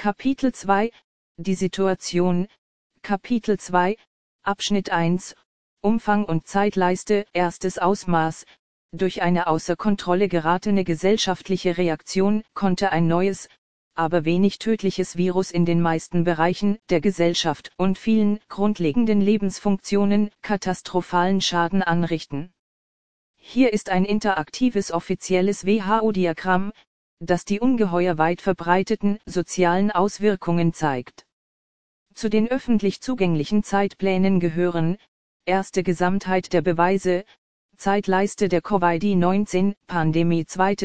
Kapitel 2, die Situation, Kapitel 2, Abschnitt 1, Umfang und Zeitleiste, erstes Ausmaß. Durch eine außer Kontrolle geratene gesellschaftliche Reaktion konnte ein neues, aber wenig tödliches Virus in den meisten Bereichen der Gesellschaft und vielen grundlegenden Lebensfunktionen katastrophalen Schaden anrichten. Hier ist ein interaktives offizielles WHO-Diagramm, das die ungeheuer weit verbreiteten sozialen Auswirkungen zeigt. Zu den öffentlich zugänglichen Zeitplänen gehören: erste Gesamtheit der Beweise, Zeitleiste der Covid-19-Pandemie, zweite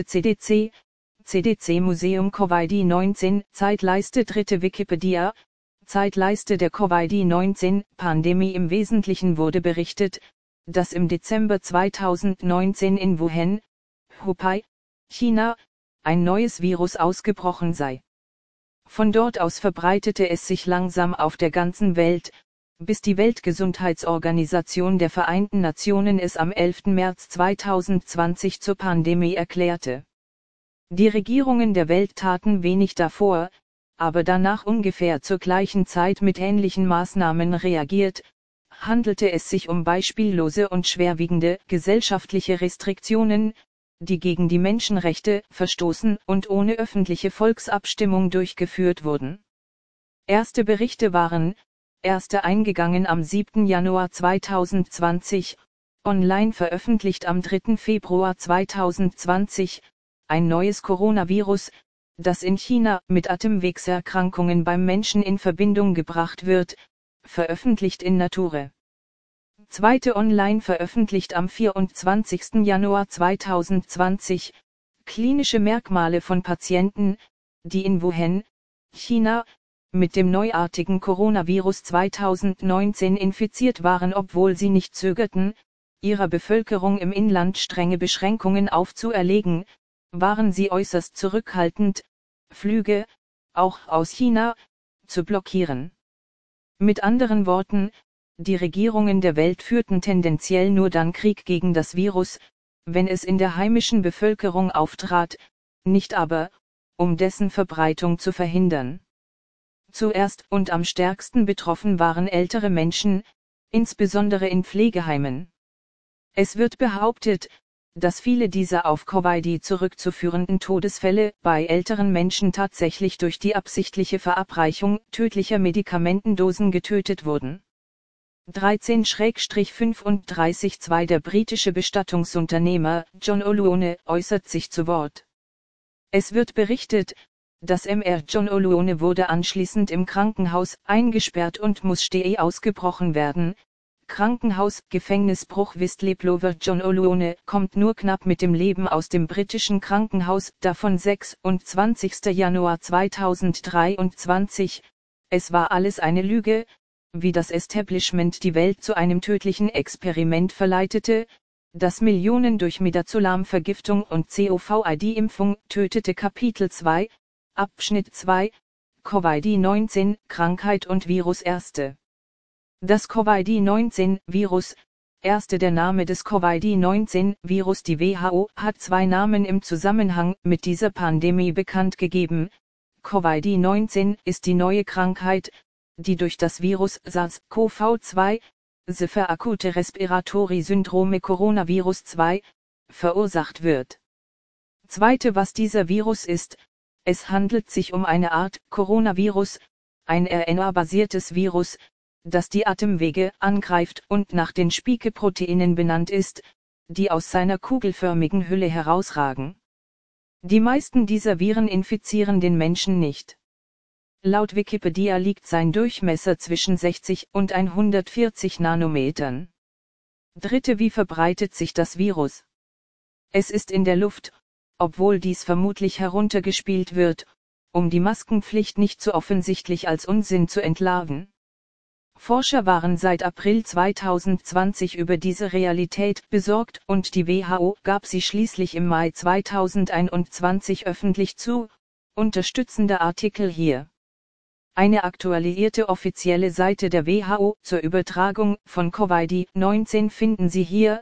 CDC Museum Covid-19, Zeitleiste dritte Wikipedia, Zeitleiste der Covid-19-Pandemie. Im Wesentlichen wurde berichtet, dass im Dezember 2019 in Wuhan, Hubei, China, ein neues Virus ausgebrochen sei. Von dort aus verbreitete es sich langsam auf der ganzen Welt, bis die Weltgesundheitsorganisation der Vereinten Nationen es am 11. März 2020 zur Pandemie erklärte. Die Regierungen der Welt taten wenig davor, aber danach ungefähr zur gleichen Zeit mit ähnlichen Maßnahmen reagiert. Handelte es sich um beispiellose und schwerwiegende gesellschaftliche Restriktionen, die gegen die Menschenrechte verstoßen und ohne öffentliche Volksabstimmung durchgeführt wurden. Erste Berichte waren, erste eingegangen am 7. Januar 2020, online veröffentlicht am 3. Februar 2020, ein neues Coronavirus, das in China mit Atemwegserkrankungen beim Menschen in Verbindung gebracht wird, veröffentlicht in Nature. Zweite online veröffentlicht am 24. Januar 2020, klinische Merkmale von Patienten, die in Wuhan, China, mit dem neuartigen Coronavirus 2019 infiziert waren, obwohl sie nicht zögerten, ihrer Bevölkerung im Inland strenge Beschränkungen aufzuerlegen, waren sie äußerst zurückhaltend, Flüge, auch aus China, zu blockieren. Mit anderen Worten, die Regierungen der Welt führten tendenziell nur dann Krieg gegen das Virus, wenn es in der heimischen Bevölkerung auftrat, nicht aber, um dessen Verbreitung zu verhindern. Zuerst und am stärksten betroffen waren ältere Menschen, insbesondere in Pflegeheimen. Es wird behauptet, dass viele dieser auf Covid zurückzuführenden Todesfälle bei älteren Menschen tatsächlich durch die absichtliche Verabreichung tödlicher Medikamentendosen getötet wurden. 13-35-2 Der britische Bestattungsunternehmer John O'Loone äußert sich zu Wort. Es wird berichtet, dass Mr. John O'Loone wurde anschließend im Krankenhaus eingesperrt und muss ausgebrochen werden. Krankenhaus, Gefängnisbruch. Whistleblower John O'Loone kommt nur knapp mit dem Leben aus dem britischen Krankenhaus davon. 26. Januar 2023, es war alles eine Lüge, wie das Establishment die Welt zu einem tödlichen Experiment verleitete, das Millionen durch Midazolam-Vergiftung und Covid-Impfung tötete. Kapitel 2, Abschnitt 2, Covid-19, Krankheit und Virus. Das Covid-19-Virus, der Name des Covid-19-Virus. Die WHO hat zwei Namen im Zusammenhang mit dieser Pandemie bekannt gegeben. Covid-19 ist die neue Krankheit, die durch das Virus SARS-CoV-2, Severe Acute Respiratory Syndrome Coronavirus 2, verursacht wird. Zweite, was dieser Virus ist: es handelt sich um eine Art Coronavirus, ein RNA-basiertes Virus, das die Atemwege angreift und nach den Spike-Proteinen benannt ist, die aus seiner kugelförmigen Hülle herausragen. Die meisten dieser Viren infizieren den Menschen nicht. Laut Wikipedia liegt sein Durchmesser zwischen 60 und 140 Nanometern. Dritte, wie verbreitet sich das Virus? Es ist in der Luft, obwohl dies vermutlich heruntergespielt wird, um die Maskenpflicht nicht so offensichtlich als Unsinn zu entlarven. Forscher waren seit April 2020 über diese Realität besorgt und die WHO gab sie schließlich im Mai 2021 öffentlich zu. Unterstützender Artikel hier. Eine aktualisierte offizielle Seite der WHO zur Übertragung von Covid-19 finden Sie hier.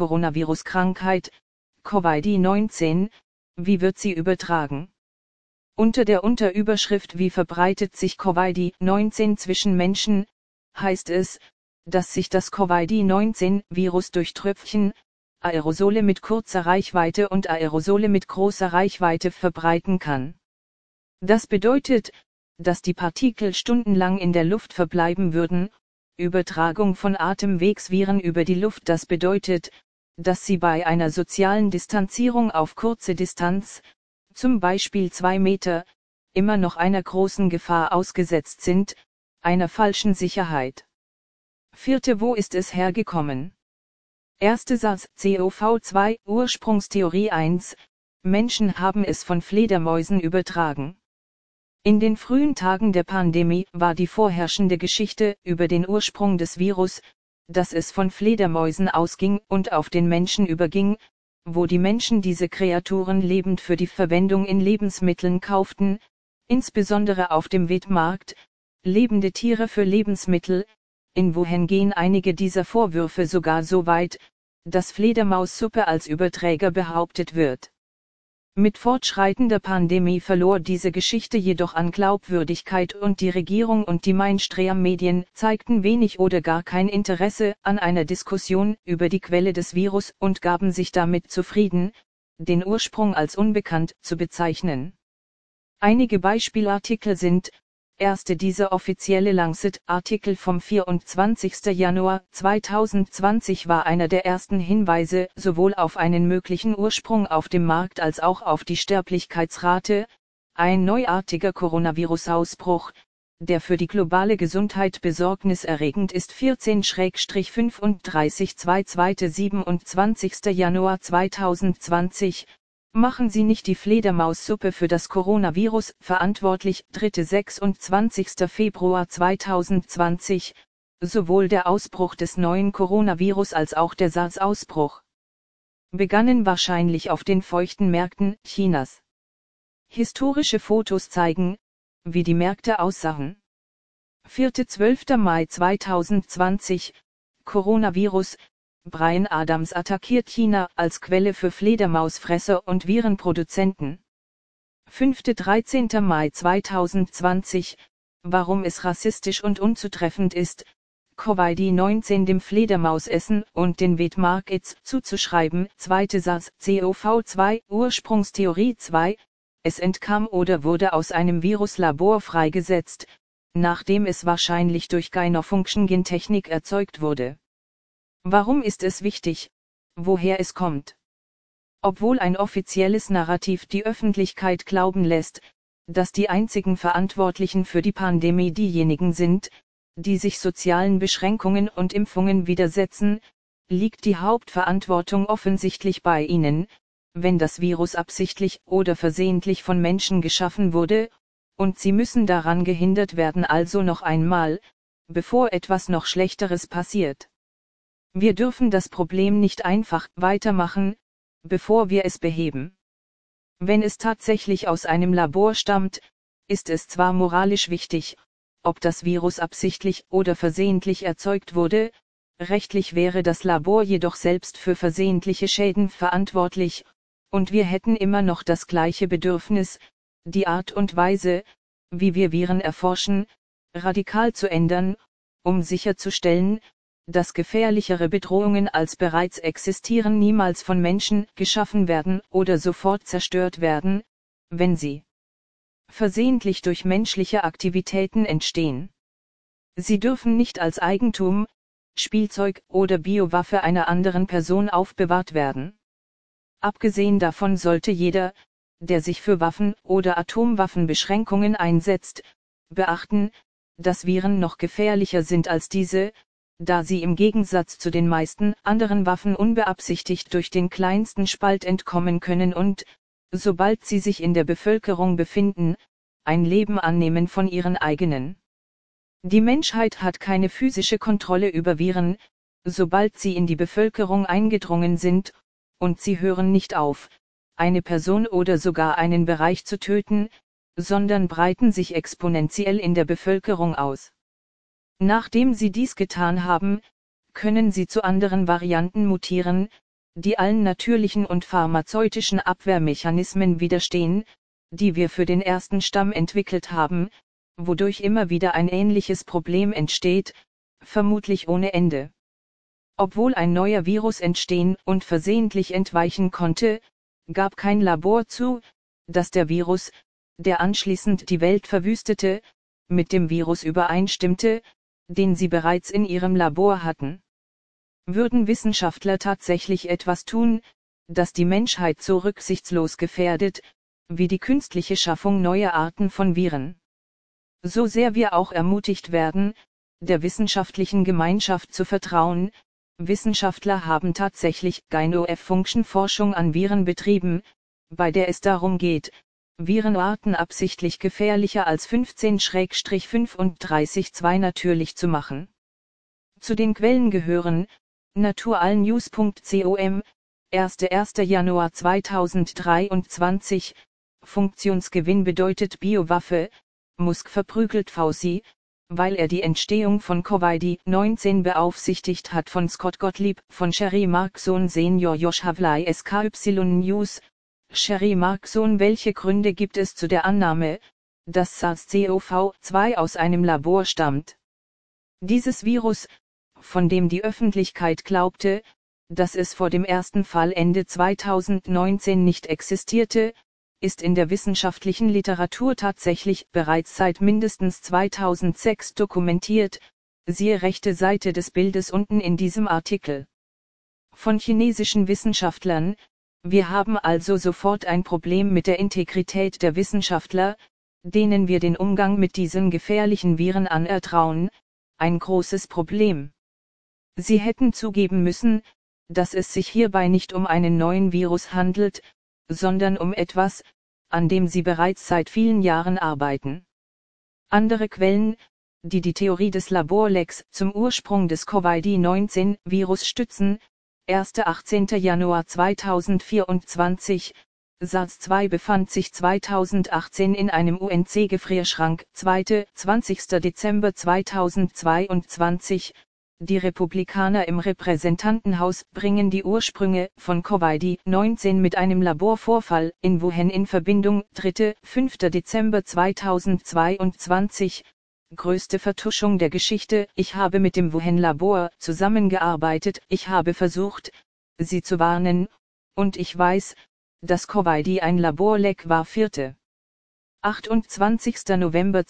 Coronavirus-Krankheit, Covid-19, wie wird sie übertragen? Unter der Unterüberschrift Wie verbreitet sich Covid-19 zwischen Menschen, heißt es, dass sich das Covid-19-Virus durch Tröpfchen, Aerosole mit kurzer Reichweite und Aerosole mit großer Reichweite verbreiten kann. Das bedeutet, dass die Partikel stundenlang in der Luft verbleiben würden. Übertragung von Atemwegsviren über die Luft. Das bedeutet, dass sie bei einer sozialen Distanzierung auf kurze Distanz, zum Beispiel 2 Meter, immer noch einer großen Gefahr ausgesetzt sind, einer falschen Sicherheit. 4. Wo ist es hergekommen? 1. SARS-CoV-2 Ursprungstheorie 1. Menschen haben es von Fledermäusen übertragen. In den frühen Tagen der Pandemie war die vorherrschende Geschichte über den Ursprung des Virus, dass es von Fledermäusen ausging und auf den Menschen überging, wo die Menschen diese Kreaturen lebend für die Verwendung in Lebensmitteln kauften, insbesondere auf dem Wetmarkt, lebende Tiere für Lebensmittel. In wohin gehen einige dieser Vorwürfe sogar so weit, dass Fledermaussuppe als Überträger behauptet wird. Mit fortschreitender Pandemie verlor diese Geschichte jedoch an Glaubwürdigkeit und die Regierung und die Mainstream-Medien zeigten wenig oder gar kein Interesse an einer Diskussion über die Quelle des Virus und gaben sich damit zufrieden, den Ursprung als unbekannt zu bezeichnen. Einige Beispielartikel sind: Dieser offizielle Lancet-Artikel vom 24. Januar 2020 war einer der ersten Hinweise sowohl auf einen möglichen Ursprung auf dem Markt als auch auf die Sterblichkeitsrate. Ein neuartiger Coronavirus-Ausbruch, der für die globale Gesundheit besorgniserregend ist. 14-35 27. Januar 2020. Machen Sie nicht die Fledermaussuppe für das Coronavirus verantwortlich. 26. Februar 2020. Sowohl der Ausbruch des neuen Coronavirus als auch der SARS-Ausbruch begannen wahrscheinlich auf den feuchten Märkten Chinas. Historische Fotos zeigen, wie die Märkte aussahen. 4.-12. Mai 2020. Coronavirus. Bryan Adams attackiert China als Quelle für Fledermausfresser und Virenproduzenten. 5.-13. Mai 2020. Warum es rassistisch und unzutreffend ist, Covid-19 dem Fledermausessen und den Wetmarkets zuzuschreiben. 2. SARS-CoV-2 Ursprungstheorie 2. Es entkam oder wurde aus einem Viruslabor freigesetzt, nachdem es wahrscheinlich durch Gain-of-Function-Gentechnik erzeugt wurde. Warum ist es wichtig, woher es kommt? Obwohl ein offizielles Narrativ die Öffentlichkeit glauben lässt, dass die einzigen Verantwortlichen für die Pandemie diejenigen sind, die sich sozialen Beschränkungen und Impfungen widersetzen, liegt die Hauptverantwortung offensichtlich bei ihnen, wenn das Virus absichtlich oder versehentlich von Menschen geschaffen wurde, und sie müssen daran gehindert werden. Also noch einmal, bevor etwas noch Schlechteres passiert. Wir dürfen das Problem nicht einfach weitermachen, bevor wir es beheben. Wenn es tatsächlich aus einem Labor stammt, ist es zwar moralisch wichtig, ob das Virus absichtlich oder versehentlich erzeugt wurde, rechtlich wäre das Labor jedoch selbst für versehentliche Schäden verantwortlich, und wir hätten immer noch das gleiche Bedürfnis, die Art und Weise, wie wir Viren erforschen, radikal zu ändern, um sicherzustellen, dass gefährlichere Bedrohungen als bereits existieren niemals von Menschen geschaffen werden oder sofort zerstört werden, wenn sie versehentlich durch menschliche Aktivitäten entstehen. Sie dürfen nicht als Eigentum, Spielzeug oder Biowaffe einer anderen Person aufbewahrt werden. Abgesehen davon sollte jeder, der sich für Waffen- oder Atomwaffenbeschränkungen einsetzt, beachten, dass Viren noch gefährlicher sind als diese, da sie im Gegensatz zu den meisten anderen Waffen unbeabsichtigt durch den kleinsten Spalt entkommen können und, sobald sie sich in der Bevölkerung befinden, ein Leben annehmen von ihren eigenen. Die Menschheit hat keine physische Kontrolle über Viren, sobald sie in die Bevölkerung eingedrungen sind, und sie hören nicht auf, eine Person oder sogar einen Bereich zu töten, sondern breiten sich exponentiell in der Bevölkerung aus. Nachdem sie dies getan haben, können sie zu anderen Varianten mutieren, die allen natürlichen und pharmazeutischen Abwehrmechanismen widerstehen, die wir für den ersten Stamm entwickelt haben, wodurch immer wieder ein ähnliches Problem entsteht, vermutlich ohne Ende. Obwohl ein neuer Virus entstehen und versehentlich entweichen konnte, gab kein Labor zu, dass der Virus, der anschließend die Welt verwüstete, mit dem Virus übereinstimmte, den sie bereits in ihrem Labor hatten. Würden Wissenschaftler tatsächlich etwas tun, das die Menschheit so rücksichtslos gefährdet, wie die künstliche Schaffung neuer Arten von Viren? So sehr wir auch ermutigt werden, der wissenschaftlichen Gemeinschaft zu vertrauen, Wissenschaftler haben tatsächlich Gain-of-Function-Forschung an Viren betrieben, bei der es darum geht, Virenarten absichtlich gefährlicher als 15-35-2 natürlich zu machen. Zu den Quellen gehören naturalnews.com, 1. Januar 2023, Funktionsgewinn bedeutet Biowaffe, Musk verprügelt Fauci, weil er die Entstehung von Covid-19 beaufsichtigt hat. Von Scott Gottlieb, von Sherry Markson Senior Josh Havlai SKY News. Sherry Markson: Welche Gründe gibt es zu der Annahme, dass SARS-CoV-2 aus einem Labor stammt? Dieses Virus, von dem die Öffentlichkeit glaubte, dass es vor dem ersten Fall Ende 2019 nicht existierte, ist in der wissenschaftlichen Literatur tatsächlich bereits seit mindestens 2006 dokumentiert, siehe rechte Seite des Bildes unten in diesem Artikel. Von chinesischen Wissenschaftlern: Wir haben also sofort ein Problem mit der Integrität der Wissenschaftler, denen wir den Umgang mit diesen gefährlichen Viren anvertrauen, ein großes Problem. Sie hätten zugeben müssen, dass es sich hierbei nicht um einen neuen Virus handelt, sondern um etwas, an dem sie bereits seit vielen Jahren arbeiten. Andere Quellen, die die Theorie des Laborlecks zum Ursprung des Covid-19-Virus stützen: 18. Januar 2024, SARS-2 befand sich 2018 in einem UNC-Gefrierschrank. 20. Dezember 2022, die Republikaner im Repräsentantenhaus bringen die Ursprünge von Covid-19 mit einem Laborvorfall in Wuhan in Verbindung. 5. Dezember 2022, größte Vertuschung der Geschichte: Ich habe mit dem Wuhan-Labor zusammengearbeitet, ich habe versucht, sie zu warnen, und ich weiß, dass Covid ein Laborleck war. 4. 28. November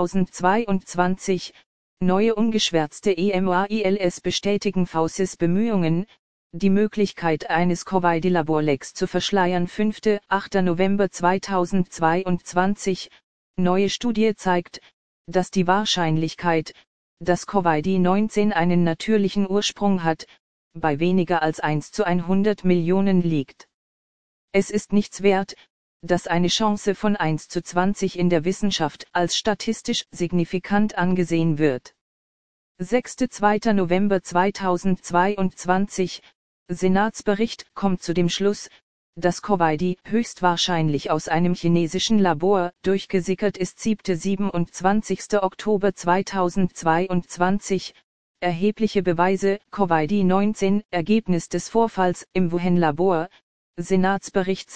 2022, neue ungeschwärzte EMAILs bestätigen Faucis Bemühungen, die Möglichkeit eines Covid-Laborlecks zu verschleiern. 5. 8. November 2022, neue Studie zeigt, dass die Wahrscheinlichkeit, dass Covid-19 einen natürlichen Ursprung hat, bei weniger als 1 zu 100 Millionen liegt. Es ist nichts wert, dass eine Chance von 1 zu 20 in der Wissenschaft als statistisch signifikant angesehen wird. 6. 2. November 2022, Senatsbericht kommt zu dem Schluss, dass Covid höchstwahrscheinlich aus einem chinesischen Labor durchgesickert ist. 27. Oktober 2022, erhebliche Beweise: Covid-19, Ergebnis des Vorfalls im Wuhan-Labor, Senatsbericht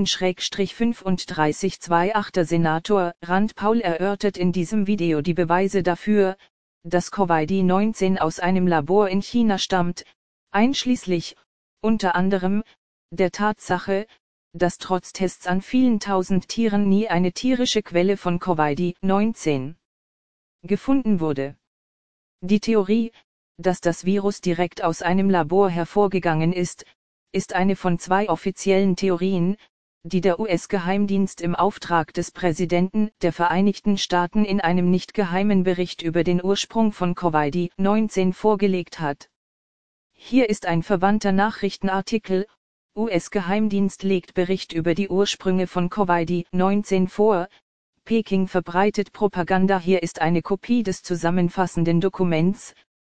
16-3528. Senator Rand Paul erörtert in diesem Video die Beweise dafür, dass Covid-19 aus einem Labor in China stammt, einschließlich, unter anderem, der Tatsache, dass trotz Tests an vielen tausend Tieren nie eine tierische Quelle von Covid-19 gefunden wurde. Die Theorie, dass das Virus direkt aus einem Labor hervorgegangen ist eine von 2 offiziellen Theorien, die der US-Geheimdienst im Auftrag des Präsidenten der Vereinigten Staaten in einem nicht geheimen Bericht über den Ursprung von Covid-19 vorgelegt hat. Hier ist ein verwandter Nachrichtenartikel: US-Geheimdienst legt Bericht über die Ursprünge von Covid-19 vor, Peking verbreitet Propaganda. Hier ist eine Kopie des zusammenfassenden Dokuments: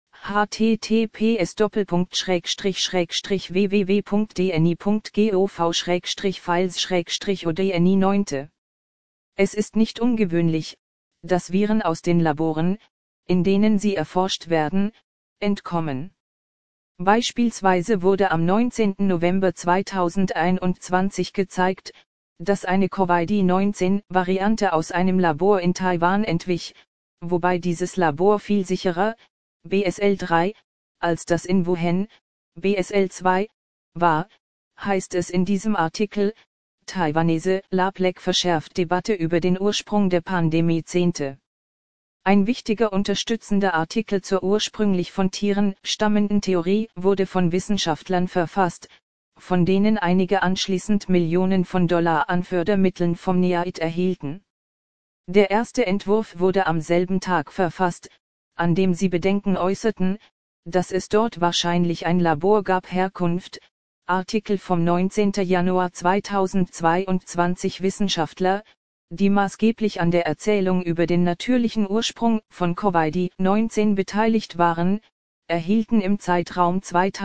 https://www.dni.gov/files/odni 9. Es ist nicht ungewöhnlich, dass Viren aus den Laboren, in denen sie erforscht werden, entkommen. Beispielsweise wurde am 19. November 2021 gezeigt, dass eine Covid-19-Variante aus einem Labor in Taiwan entwich, wobei dieses Labor viel sicherer, BSL-3, als das in Wuhan, BSL-2, war, heißt es in diesem Artikel. Taiwanese Lab-Leck verschärft Debatte über den Ursprung der Pandemie. 10. Ein wichtiger unterstützender Artikel zur ursprünglich von Tieren stammenden Theorie wurde von Wissenschaftlern verfasst, von denen einige anschließend Millionen von Dollar an Fördermitteln vom NIAID erhielten. Der erste Entwurf wurde am selben Tag verfasst, an dem sie Bedenken äußerten, dass es dort wahrscheinlich ein Labor gab. Herkunft, Artikel vom 19. Januar 2022. Wissenschaftler, die maßgeblich an der Erzählung über den natürlichen Ursprung von Covid-19 beteiligt waren, erhielten im Zeitraum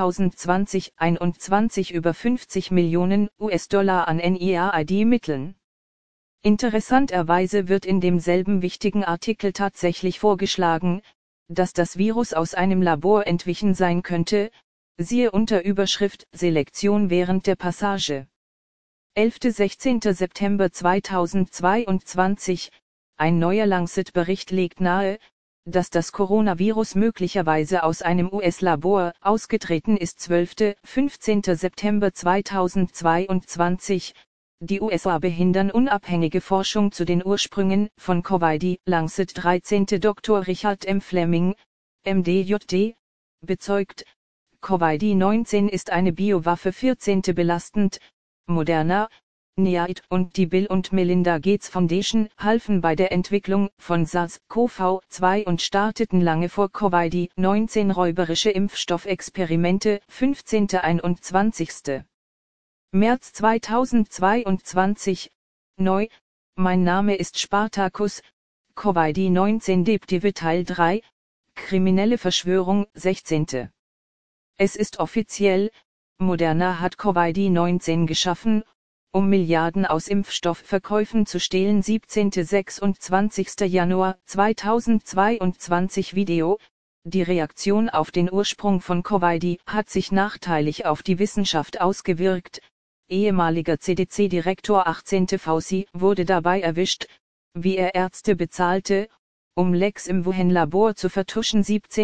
2020-21 über 50 Millionen US-Dollar an NIAID-Mitteln. Interessanterweise wird in demselben wichtigen Artikel tatsächlich vorgeschlagen, dass das Virus aus einem Labor entwichen sein könnte, siehe unter Überschrift Selektion während der Passage. 11.–16. September 2022, ein neuer Lancet-Bericht legt nahe, dass das Coronavirus möglicherweise aus einem US-Labor ausgetreten ist. 12.–15. September 2022, die USA behindern unabhängige Forschung zu den Ursprüngen von Covid. Lancet 13. Dr. Richard M. Fleming, MD-JD, bezeugt, Covid-19 ist eine Biowaffe. 14. belastend, Moderna, NIAID und die Bill und Melinda Gates Foundation halfen bei der Entwicklung von SARS-CoV-2 und starteten lange vor Covid-19 räuberische Impfstoffexperimente. 15. 21. März 2022, neu, mein Name ist Spartacus, Covid-19 Deep Teil 3, kriminelle Verschwörung. 16. Es ist offiziell, Moderna hat Covid-19 geschaffen, um Milliarden aus Impfstoffverkäufen zu stehlen. 17. 26. Januar 2022 Video, die Reaktion auf den Ursprung von Covid hat sich nachteilig auf die Wissenschaft ausgewirkt. Ehemaliger CDC-Direktor 18. Fauci wurde dabei erwischt, wie er Ärzte bezahlte, um Lecks im Wuhan-Labor zu vertuschen.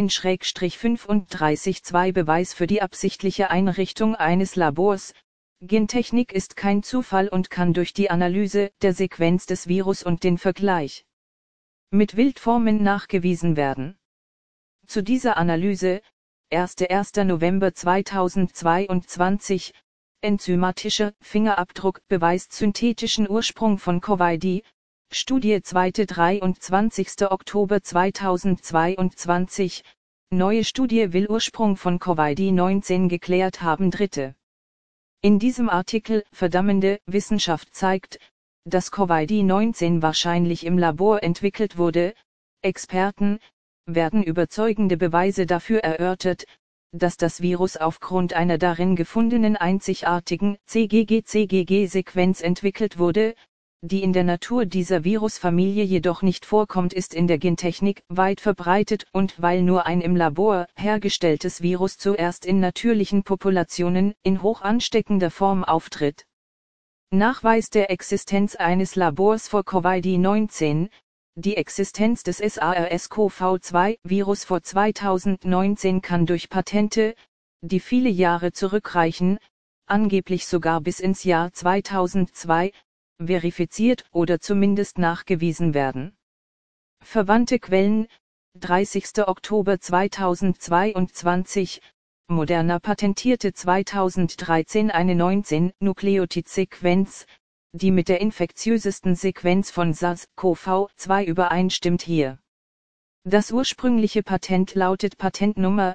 17-35 Beweis für die absichtliche Einrichtung eines Labors. Gentechnik ist kein Zufall und kann durch die Analyse der Sequenz des Virus und den Vergleich mit Wildformen nachgewiesen werden. Zu dieser Analyse, 1. November 2022, enzymatischer Fingerabdruck beweist synthetischen Ursprung von Covid, Studie 2. 23. Oktober 2022, neue Studie will Ursprung von Covid-19 geklärt haben. 3. In diesem Artikel verdammende Wissenschaft zeigt, dass Covid-19 wahrscheinlich im Labor entwickelt wurde. Experten werden überzeugende Beweise dafür erörtert, dass das Virus aufgrund einer darin gefundenen einzigartigen CGG-Sequenz entwickelt wurde, die in der Natur dieser Virusfamilie jedoch nicht vorkommt. Ist in der Gentechnik weit verbreitet und weil nur ein im Labor hergestelltes Virus zuerst in natürlichen Populationen in hoch ansteckender Form auftritt. Nachweis der Existenz eines Labors vor Covid-19. Die Existenz des SARS-CoV-2-Virus vor 2019 kann durch Patente, die viele Jahre zurückreichen, angeblich sogar bis ins Jahr 2002, verifiziert oder zumindest nachgewiesen werden. Verwandte Quellen, 30. Oktober 2022, Moderna patentierte 2013 eine 19-Nukleotid-Sequenz, die mit der infektiösesten Sequenz von SARS-CoV-2 übereinstimmt. Hier. Das ursprüngliche Patent lautet Patentnummer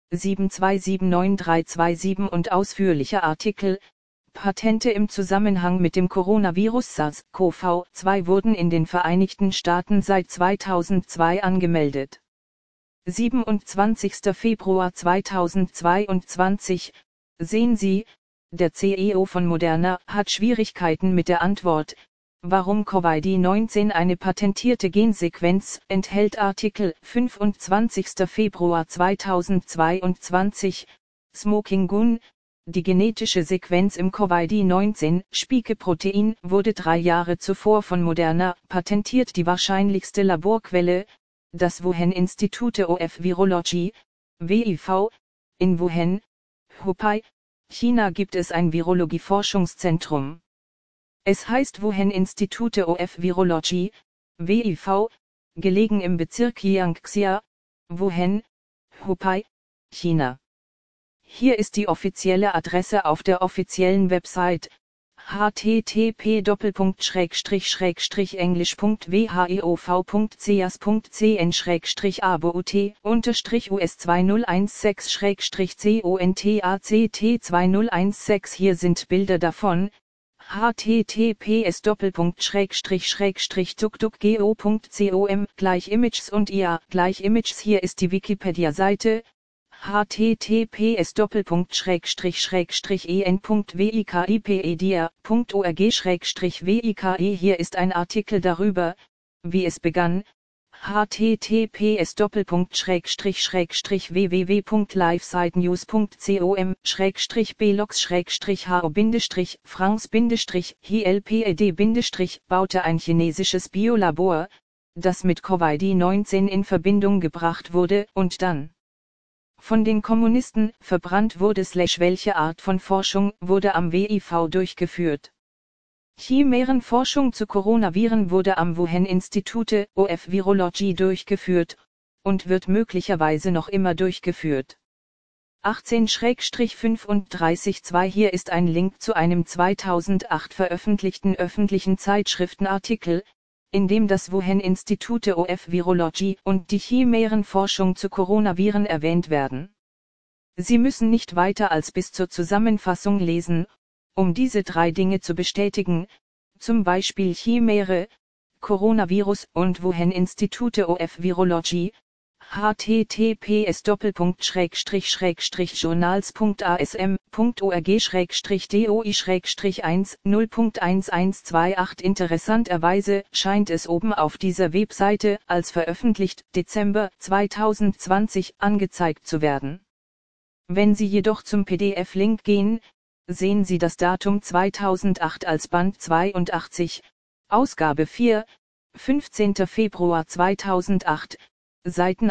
7279327 und ausführlicher Artikel. Patente im Zusammenhang mit dem Coronavirus SARS-CoV-2 wurden in den Vereinigten Staaten seit 2002 angemeldet. 27. Februar 2022, sehen Sie, der CEO von Moderna hat Schwierigkeiten mit der Antwort, warum Covid-19 eine patentierte Gensequenz enthält. Artikel 25. Februar 2022, Smoking Gun, Die genetische Sequenz im Covid-19-Spike-Protein wurde 3 Jahre zuvor von Moderna patentiert. Die wahrscheinlichste Laborquelle, das Wuhan Institute of Virology, WIV, in Wuhan, Hubei, China gibt es ein Virologie-Forschungszentrum. Es heißt Wuhan Institute of Virology, WIV, gelegen im Bezirk Jiangxia, Wuhan, Hubei, China. Hier ist die offizielle Adresse auf der offiziellen Website: http://english.whaov.cas.cn/abot-us2016-contact2016. Hier sind Bilder davon. https://tuktukgeo.com =Images und ia =Images. Hier ist die Wikipedia-Seite: https://en.wikipedia.org/wiki. Hier ist ein Artikel darüber, wie es begann: https://www.livesitenews.com/belogs/franz-hilped- baute ein chinesisches Biolabor, das mit Covid-19 in Verbindung gebracht wurde und dann von den Kommunisten verbrannt wurde. Welche Art von Forschung wurde am WIV durchgeführt? Chimärenforschung zu Coronaviren wurde am Wuhan Institute of Virology durchgeführt und wird möglicherweise noch immer durchgeführt. 18-35-2. Hier ist ein Link zu einem 2008 veröffentlichten öffentlichen Zeitschriftenartikel, in dem das Wuhan Institute of Virology und die Chimärenforschung zu Coronaviren erwähnt werden. Sie müssen nicht weiter als bis zur Zusammenfassung lesen, um diese 3 Dinge zu bestätigen, zum Beispiel Chimäre, Coronavirus und Wuhan Institute of Virology. https://journals.asm.org/doi/1.0.1128. Interessanterweise scheint es oben auf dieser Webseite als veröffentlicht Dezember 2020 angezeigt zu werden. Wenn Sie jedoch zum PDF-Link gehen, sehen Sie das Datum 2008 als Band 82, Ausgabe 4, 15. Februar 2008, Seiten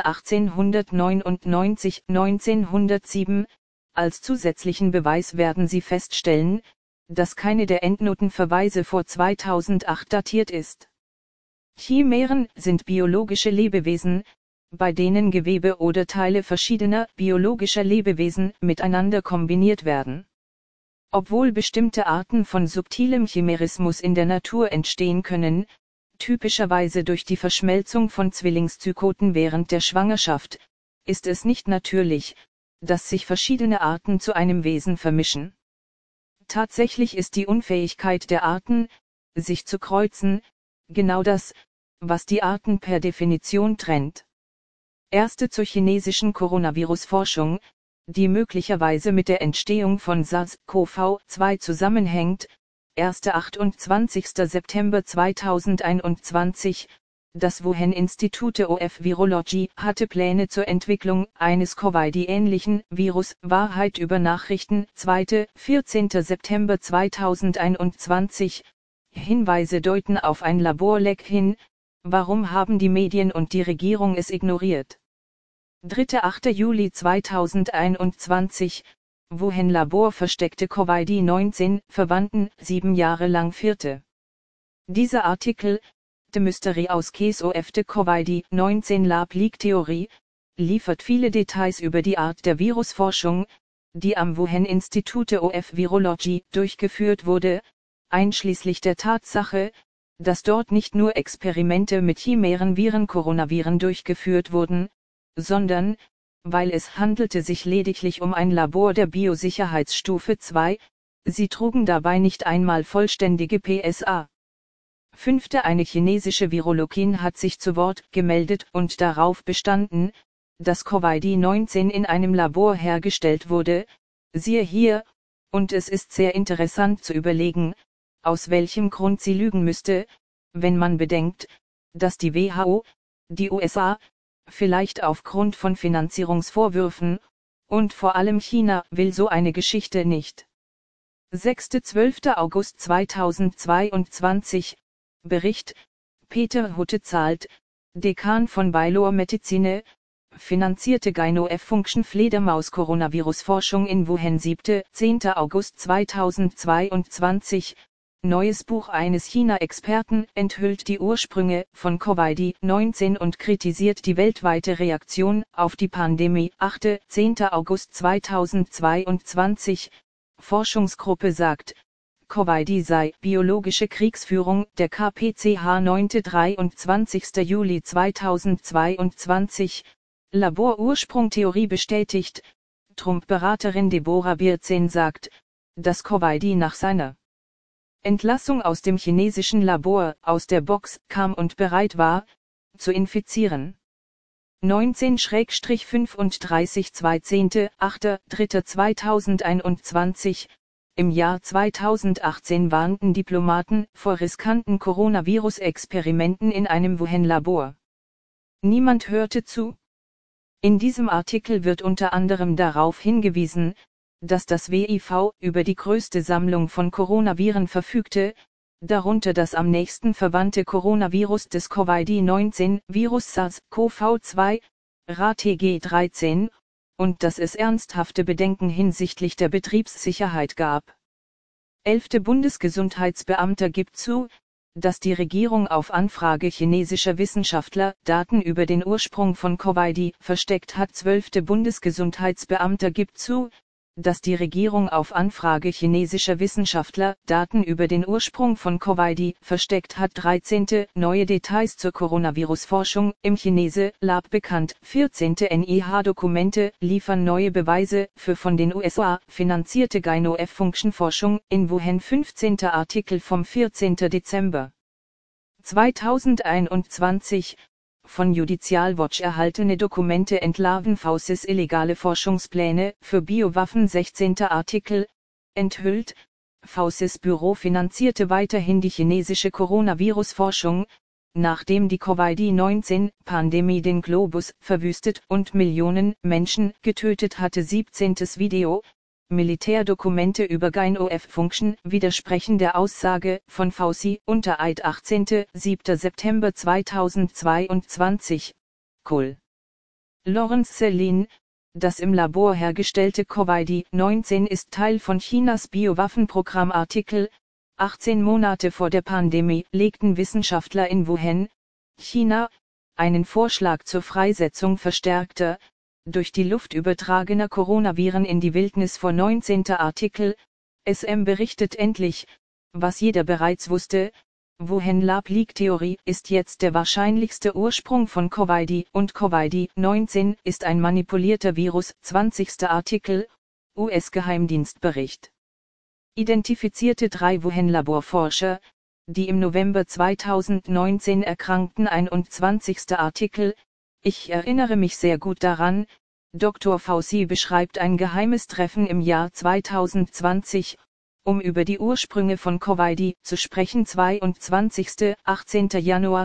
1899-1907. Als zusätzlichen Beweis werden Sie feststellen, dass keine der Endnotenverweise vor 2008 datiert ist. Chimären sind biologische Lebewesen, bei denen Gewebe oder Teile verschiedener biologischer Lebewesen miteinander kombiniert werden. Obwohl bestimmte Arten von subtilem Chimärismus in der Natur entstehen können, typischerweise durch die Verschmelzung von Zwillingszygoten während der Schwangerschaft, ist es nicht natürlich, dass sich verschiedene Arten zu einem Wesen vermischen. Tatsächlich ist die Unfähigkeit der Arten, sich zu kreuzen, genau das, was die Arten per Definition trennt. Erste zur chinesischen Coronavirus-Forschung, die möglicherweise mit der Entstehung von SARS-CoV-2 zusammenhängt, 28. September 2021, das Wuhan Institute of Virology hatte Pläne zur Entwicklung eines Covid-ähnlichen Virus. Wahrheit über Nachrichten, 14. September 2021, Hinweise deuten auf ein Laborleck hin. Warum haben die Medien und die Regierung es ignoriert? 3.8. Juli 2021, Wuhan-Labor versteckte Covid-19-Verwandten 7 Jahre lang. 4. Dieser Artikel, The Mysterious Case of the Covid-19 Lab Leak Theory, liefert viele Details über die Art der Virusforschung, die am Wuhan Institute of Virology durchgeführt wurde, einschließlich der Tatsache, dass dort nicht nur Experimente mit chimären Viren-Coronaviren durchgeführt wurden, sondern, weil es handelte sich lediglich um ein Labor der Biosicherheitsstufe 2, sie trugen dabei nicht einmal vollständige PSA. 5. Eine chinesische Virologin hat sich zu Wort gemeldet und darauf bestanden, dass Covid-19 in einem Labor hergestellt wurde, siehe hier, und es ist sehr interessant zu überlegen, aus welchem Grund sie lügen müsste, wenn man bedenkt, dass die WHO, die USA, vielleicht aufgrund von Finanzierungsvorwürfen Und vor allem China will so eine Geschichte nicht. 6.-12. August 2022, Bericht, Peter Hutte zahlt, Dekan von Baylor Medicine, finanzierte Gyno-F-Function Fledermaus-Coronavirus-Forschung in Wuhan. 7.-10. August 2022, neues Buch eines China-Experten enthüllt die Ursprünge von Covid-19 und kritisiert die weltweite Reaktion auf die Pandemie. 8.-10. August 2022, Forschungsgruppe sagt, Covid sei biologische Kriegsführung der KPCH. 9. 23. Juli 2022, Laborursprung-Theorie bestätigt, Trump-Beraterin Deborah Birzen sagt, dass Covid nach seiner Entlassung aus dem chinesischen Labor aus der Box kam und bereit war, zu infizieren. 19-35 2.8.3.2021, im Jahr 2018 warnten Diplomaten vor riskanten Coronavirus-Experimenten in einem Wuhan-Labor. Niemand hörte zu. In diesem Artikel wird unter anderem darauf hingewiesen, dass das WIV über die größte Sammlung von Coronaviren verfügte, darunter das am nächsten verwandte Coronavirus des Covid-19-Virus SARS-CoV-2, RATG13, und dass es ernsthafte Bedenken hinsichtlich der Betriebssicherheit gab. 11. Bundesgesundheitsbeamter gibt zu, dass die Regierung auf Anfrage chinesischer Wissenschaftler Daten über den Ursprung von Covid versteckt hat. 12. Bundesgesundheitsbeamter gibt zu, dass die Regierung auf Anfrage chinesischer Wissenschaftler Daten über den Ursprung von Covid versteckt hat. 13. Neue Details zur Coronavirus-Forschung im Chinese-Lab bekannt. 14. NIH-Dokumente liefern neue Beweise für von den USA finanzierte Gyno-F-Function-Forschung in Wuhan. 15. Artikel vom 14. Dezember 2021, von Judicial Watch erhaltene Dokumente entlarven Faucis illegale Forschungspläne für Biowaffen. 16. Artikel, enthüllt, Faucis Büro finanzierte weiterhin die chinesische Coronavirus-Forschung, nachdem die Covid-19-Pandemie den Globus verwüstet und Millionen Menschen getötet hatte. 17. Video, Militärdokumente über Gyno-F-Function widersprechen der Aussage von Fauci unter Eid. 18. 7. September 2022, Col. Lawrence Celine, das im Labor hergestellte Covid-19 ist Teil von Chinas Biowaffenprogramm. Artikel, 18 Monate vor der Pandemie legten Wissenschaftler in Wuhan, China, einen Vorschlag zur Freisetzung verstärkter, durch die Luft übertragener Coronaviren in die Wildnis vor. 19. Artikel, SM berichtet endlich, was jeder bereits wusste, Wuhan-Lab-Leak-Theorie ist jetzt der wahrscheinlichste Ursprung von Covid und Covid-19 ist ein manipulierter Virus. 20. Artikel, US-Geheimdienstbericht. Identifizierte 3 Wuhan-Laborforscher, die im November 2019 erkrankten. 21. Artikel, ich erinnere mich sehr gut daran, Dr. Fauci beschreibt ein geheimes Treffen im Jahr 2020, um über die Ursprünge von Covid zu sprechen. 22. 18. Januar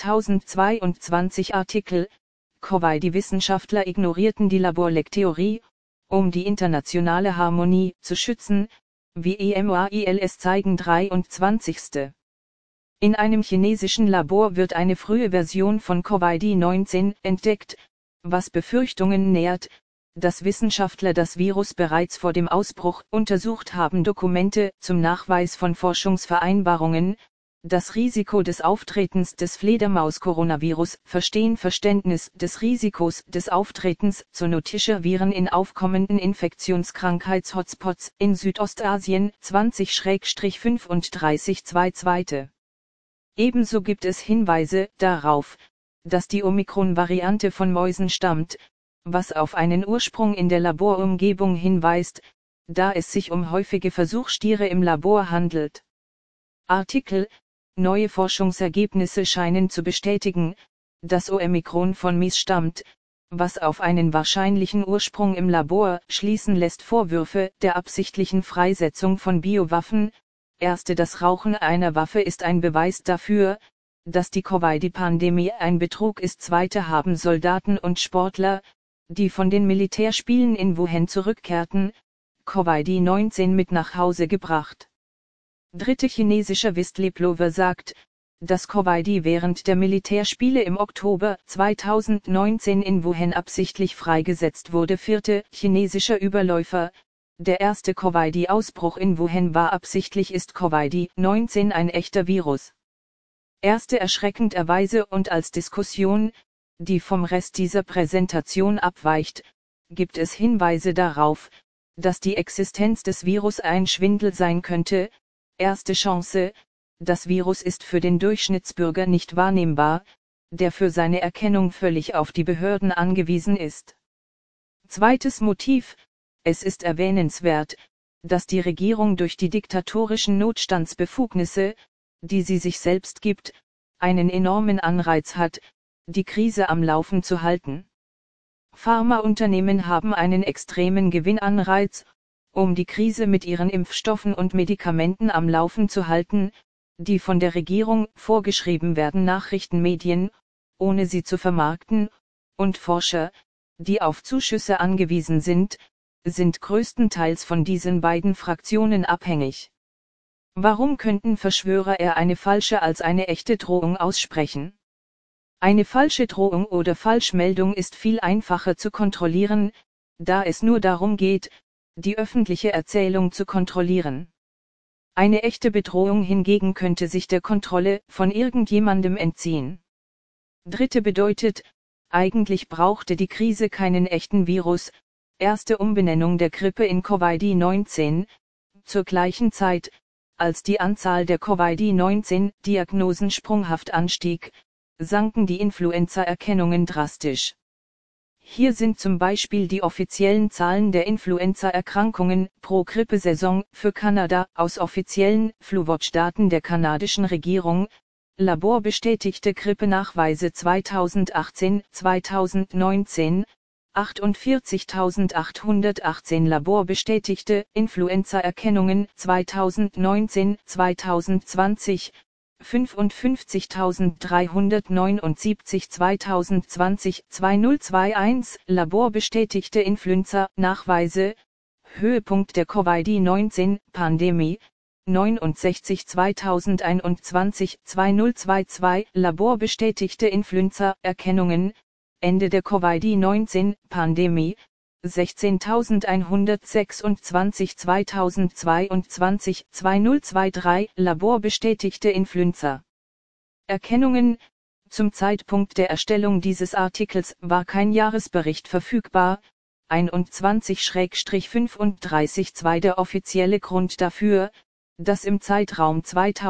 2022 Artikel, Covid-Wissenschaftler ignorierten die Laborleak-Theorie, um die internationale Harmonie zu schützen, wie EMAILS zeigen. 23. In einem chinesischen Labor wird eine frühe Version von Covid-19 entdeckt, was Befürchtungen nährt, dass Wissenschaftler das Virus bereits vor dem Ausbruch untersucht haben. Dokumente zum Nachweis von Forschungsvereinbarungen, das Risiko des Auftretens des Fledermaus-Coronavirus, Verständnis des Risikos des Auftretens zoonotischer Viren in aufkommenden Infektionskrankheits-Hotspots in Südostasien. 20-35 2. Ebenso gibt es Hinweise darauf, dass die Omikron-Variante von Mäusen stammt, was auf einen Ursprung in der Laborumgebung hinweist, da es sich um häufige Versuchstiere im Labor handelt. Artikel, neue Forschungsergebnisse scheinen zu bestätigen, dass Omikron von Mies stammt, was auf einen wahrscheinlichen Ursprung im Labor schließen lässt. Vorwürfe der absichtlichen Freisetzung von Biowaffen. Erste, das Rauchen einer Waffe ist ein Beweis dafür, dass die Covid-Pandemie ein Betrug ist. Zweite, haben Soldaten und Sportler, die von den Militärspielen in Wuhan zurückkehrten, Covid-19 mit nach Hause gebracht. Dritte chinesischer Whistleblower sagt, dass Covid während der Militärspiele im Oktober 2019 in Wuhan absichtlich freigesetzt wurde. Vierte chinesischer Überläufer, der erste Covid-Ausbruch in Wuhan war absichtlich. Ist Covid-19 ein echter Virus? Erste erschreckenderweise und als Diskussion, die vom Rest dieser Präsentation abweicht, gibt es Hinweise darauf, dass die Existenz des Virus ein Schwindel sein könnte. Erste Chance: Das Virus ist für den Durchschnittsbürger nicht wahrnehmbar, der für seine Erkennung völlig auf die Behörden angewiesen ist. Zweites Motiv: Es ist erwähnenswert, dass die Regierung durch die diktatorischen Notstandsbefugnisse, die sie sich selbst gibt, einen enormen Anreiz hat, die Krise am Laufen zu halten. Pharmaunternehmen haben einen extremen Gewinnanreiz, um die Krise mit ihren Impfstoffen und Medikamenten am Laufen zu halten, die von der Regierung vorgeschrieben werden. Nachrichtenmedien, ohne sie zu vermarkten, und Forscher, die auf Zuschüsse angewiesen sind größtenteils von diesen beiden Fraktionen abhängig. Warum könnten Verschwörer eher eine falsche als eine echte Drohung aussprechen? Eine falsche Drohung oder Falschmeldung ist viel einfacher zu kontrollieren, da es nur darum geht, die öffentliche Erzählung zu kontrollieren. Eine echte Bedrohung hingegen könnte sich der Kontrolle von irgendjemandem entziehen. Dritte bedeutet, eigentlich brauchte die Krise keinen echten Virus. Erste Umbenennung der Grippe in Covid-19. Zur gleichen Zeit, als die Anzahl der Covid-19-Diagnosen sprunghaft anstieg, sanken die Influenza-Erkennungen drastisch. Hier sind zum Beispiel die offiziellen Zahlen der Influenza-Erkrankungen pro Grippesaison für Kanada aus offiziellen Flu-Watch-Daten der kanadischen Regierung. Laborbestätigte Grippenachweise 2018, 2019, 48.818 laborbestätigte Influenza-Erkennungen 2019, 2020, 55.379 2020, 2021 laborbestätigte Influenza-Nachweise, Höhepunkt der Covid-19-Pandemie, 69 2021, 2022 laborbestätigte Influenza-Erkennungen, Ende der Covid-19-Pandemie, 16.126 2022, 2023 laborbestätigte Influenza-Erkennungen. Zum Zeitpunkt der Erstellung dieses Artikels war kein Jahresbericht verfügbar. 21/35 der offizielle Grund dafür, dass im Zeitraum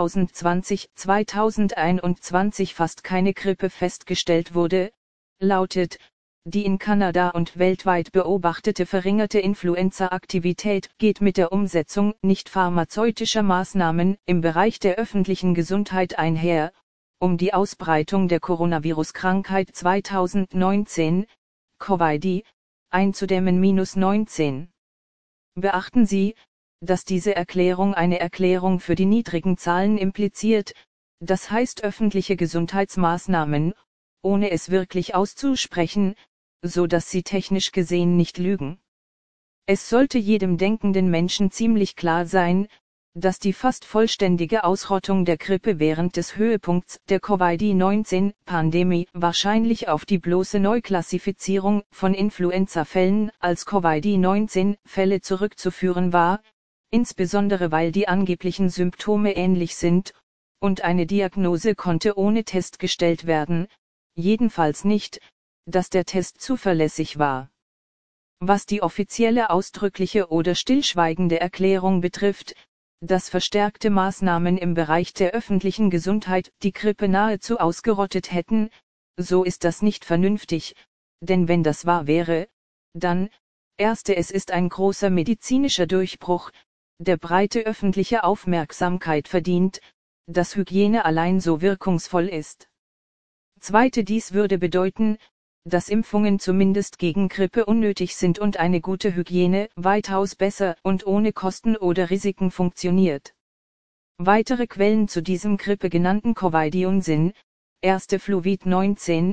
2020-2021 fast keine Grippe festgestellt wurde, lautet: Die in Kanada und weltweit beobachtete verringerte Influenza-Aktivität geht mit der Umsetzung nicht pharmazeutischer Maßnahmen im Bereich der öffentlichen Gesundheit einher, um die Ausbreitung der Coronavirus-Krankheit 2019, Covid, einzudämmen. -19. Beachten Sie, dass diese Erklärung eine Erklärung für die niedrigen Zahlen impliziert, das heißt öffentliche Gesundheitsmaßnahmen, ohne es wirklich auszusprechen, so dass sie technisch gesehen nicht lügen. Es sollte jedem denkenden Menschen ziemlich klar sein, dass die fast vollständige Ausrottung der Grippe während des Höhepunkts der Covid-19-Pandemie wahrscheinlich auf die bloße Neuklassifizierung von Influenza-Fällen als Covid-19-Fälle zurückzuführen war, insbesondere weil die angeblichen Symptome ähnlich sind, und eine Diagnose konnte ohne Test gestellt werden, jedenfalls nicht, dass der Test zuverlässig war. Was die offizielle ausdrückliche oder stillschweigende Erklärung betrifft, dass verstärkte Maßnahmen im Bereich der öffentlichen Gesundheit die Grippe nahezu ausgerottet hätten, so ist das nicht vernünftig, denn wenn das wahr wäre, dann, es ist ein großer medizinischer Durchbruch, der breite öffentliche Aufmerksamkeit verdient, dass Hygiene allein so wirkungsvoll ist. Zweite, dies würde bedeuten, dass Impfungen zumindest gegen Grippe unnötig sind und eine gute Hygiene weitaus besser und ohne Kosten oder Risiken funktioniert. Weitere Quellen zu diesem Grippe genannten Covid-19, erste Fluvid-19,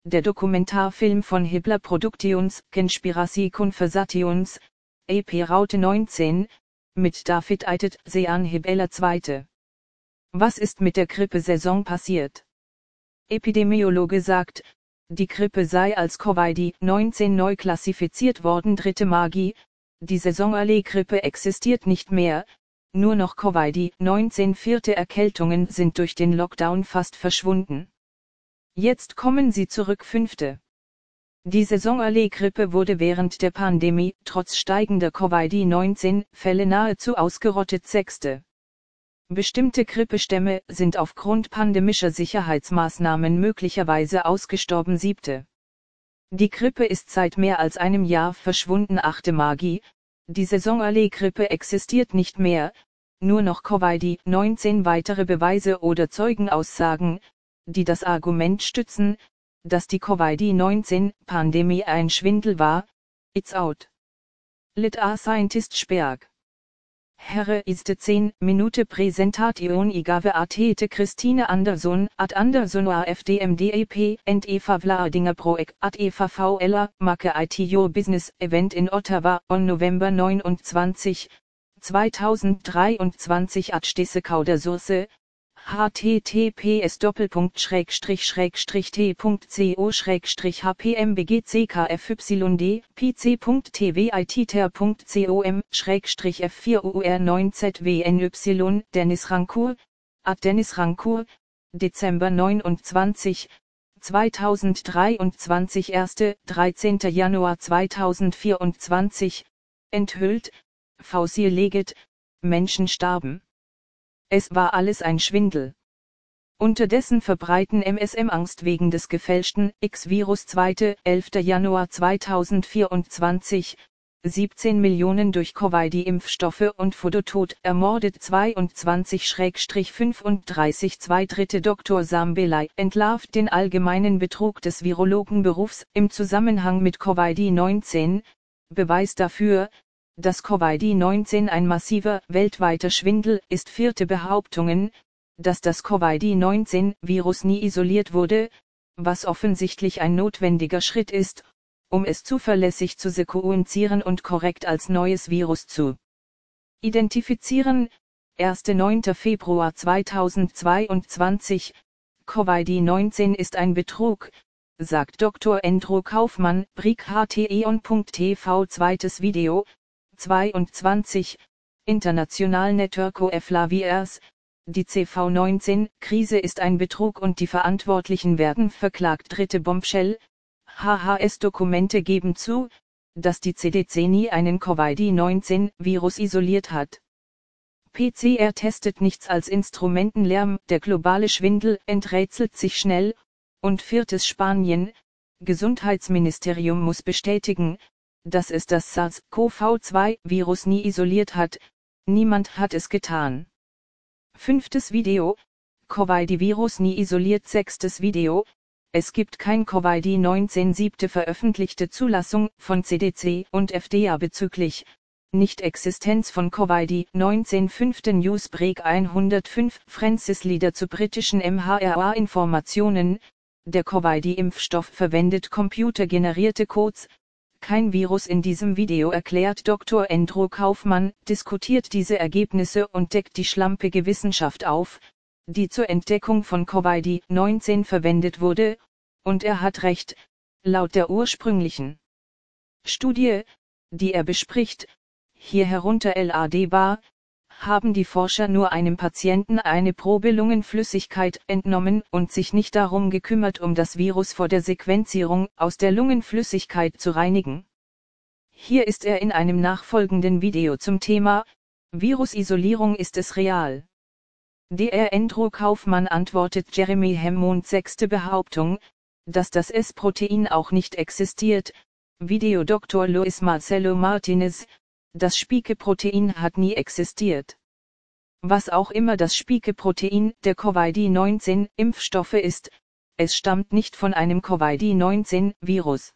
der Dokumentarfilm von Hibla Productions, Conspiracy Conversations, EP Raute 19, mit David Eitet, Sean Hibella II. Was ist mit der Grippesaison passiert? Epidemiologe sagt, die Grippe sei als Covid-19 neu klassifiziert worden. 3. Magie, die Saisonallee-Grippe existiert nicht mehr, nur noch Covid-19. 4. Erkältungen sind durch den Lockdown fast verschwunden. Jetzt kommen sie zurück. 5. Die Saisonallee-Grippe wurde während der Pandemie, trotz steigender Covid-19-Fälle nahezu ausgerottet. 6. Bestimmte Grippestämme sind aufgrund pandemischer Sicherheitsmaßnahmen möglicherweise ausgestorben. 7. Die Grippe ist seit mehr als einem Jahr verschwunden. 8. Magie, die Saisonallee-Grippe existiert nicht mehr, nur noch Covid-19. Weitere Beweise oder Zeugenaussagen, die das Argument stützen, dass die Covid-19-Pandemie ein Schwindel war. It's out. Lit a scientist Sperg. Herre ist 10 Minute Präsentation igave atete Christine Anderson ad Anderson AFDMDEP and Eva Vladinger Proek ad Eva VLA Macke IT Your Business Event in Ottawa on November 29, 2023 ad Stesse Kauder Source https://t.co/hpmbgckfyd pc.tviter.com/f4ur9zwyny Dennis Rancour, ad Dennis Rancour, Dezember 29, 2023 1. 13. Januar 2024, enthüllt, Fauci leget, Menschen starben. Es war alles ein Schwindel. Unterdessen verbreiten MSM Angst wegen des gefälschten X-Virus. 2. 11. Januar 2024, 17 Millionen durch Covid-Impfstoffe und Fototod ermordet 22-35 2. 3. Dr. Sam Belay entlarvt den allgemeinen Betrug des Virologenberufs im Zusammenhang mit Covid-19, Beweis dafür, dass Covid-19 ein massiver weltweiter Schwindel ist. 4. Behauptungen, dass das Covid-19-Virus nie isoliert wurde, was offensichtlich ein notwendiger Schritt ist, um es zuverlässig zu sequenzieren und korrekt als neues Virus zu identifizieren. 1. 9. Februar 2022, Covid-19 ist ein Betrug, sagt Dr. Andrew Kaufmann, Brick HTEON.tv. Zweites Video, 22, International Network of Lawyers, die CV-19-Krise ist ein Betrug und die Verantwortlichen werden verklagt. 3. Bombshell, HHS-Dokumente geben zu, dass die CDC nie einen Covid-19-Virus isoliert hat. PCR testet nichts als Instrumentenlärm, der globale Schwindel enträtselt sich schnell. Und 4. Spanien, Gesundheitsministerium muss bestätigen, dass es das SARS-CoV-2-Virus nie isoliert hat, niemand hat es getan. 5. Video, Covid-Virus nie isoliert. 6. Video, es gibt kein Covid-19. 7. veröffentlichte Zulassung von CDC und FDA bezüglich Nicht-Existenz von Covid-19. 5. Newsbreak 105 Francis Lieder zu britischen MHRA-Informationen, der Covid-Impfstoff verwendet computergenerierte Codes. Kein Virus. In diesem Video erklärt Dr. Andrew Kaufmann, diskutiert diese Ergebnisse und deckt die schlampige Wissenschaft auf, die zur Entdeckung von Covid-19 verwendet wurde, und er hat recht, laut der ursprünglichen Studie, die er bespricht, hier herunter LAD war, haben die Forscher nur einem Patienten eine Probe Lungenflüssigkeit entnommen und sich nicht darum gekümmert, um das Virus vor der Sequenzierung aus der Lungenflüssigkeit zu reinigen. Hier ist er in einem nachfolgenden Video zum Thema Virusisolierung, ist es real? Dr. Andrew Kaufmann antwortet Jeremy Hammond. 6. Behauptung, dass das S-Protein auch nicht existiert, Video Dr. Luis Marcelo Martinez, das Spike-Protein hat nie existiert. Was auch immer das Spike-Protein der Covid-19-Impfstoffe ist, es stammt nicht von einem Covid-19-Virus.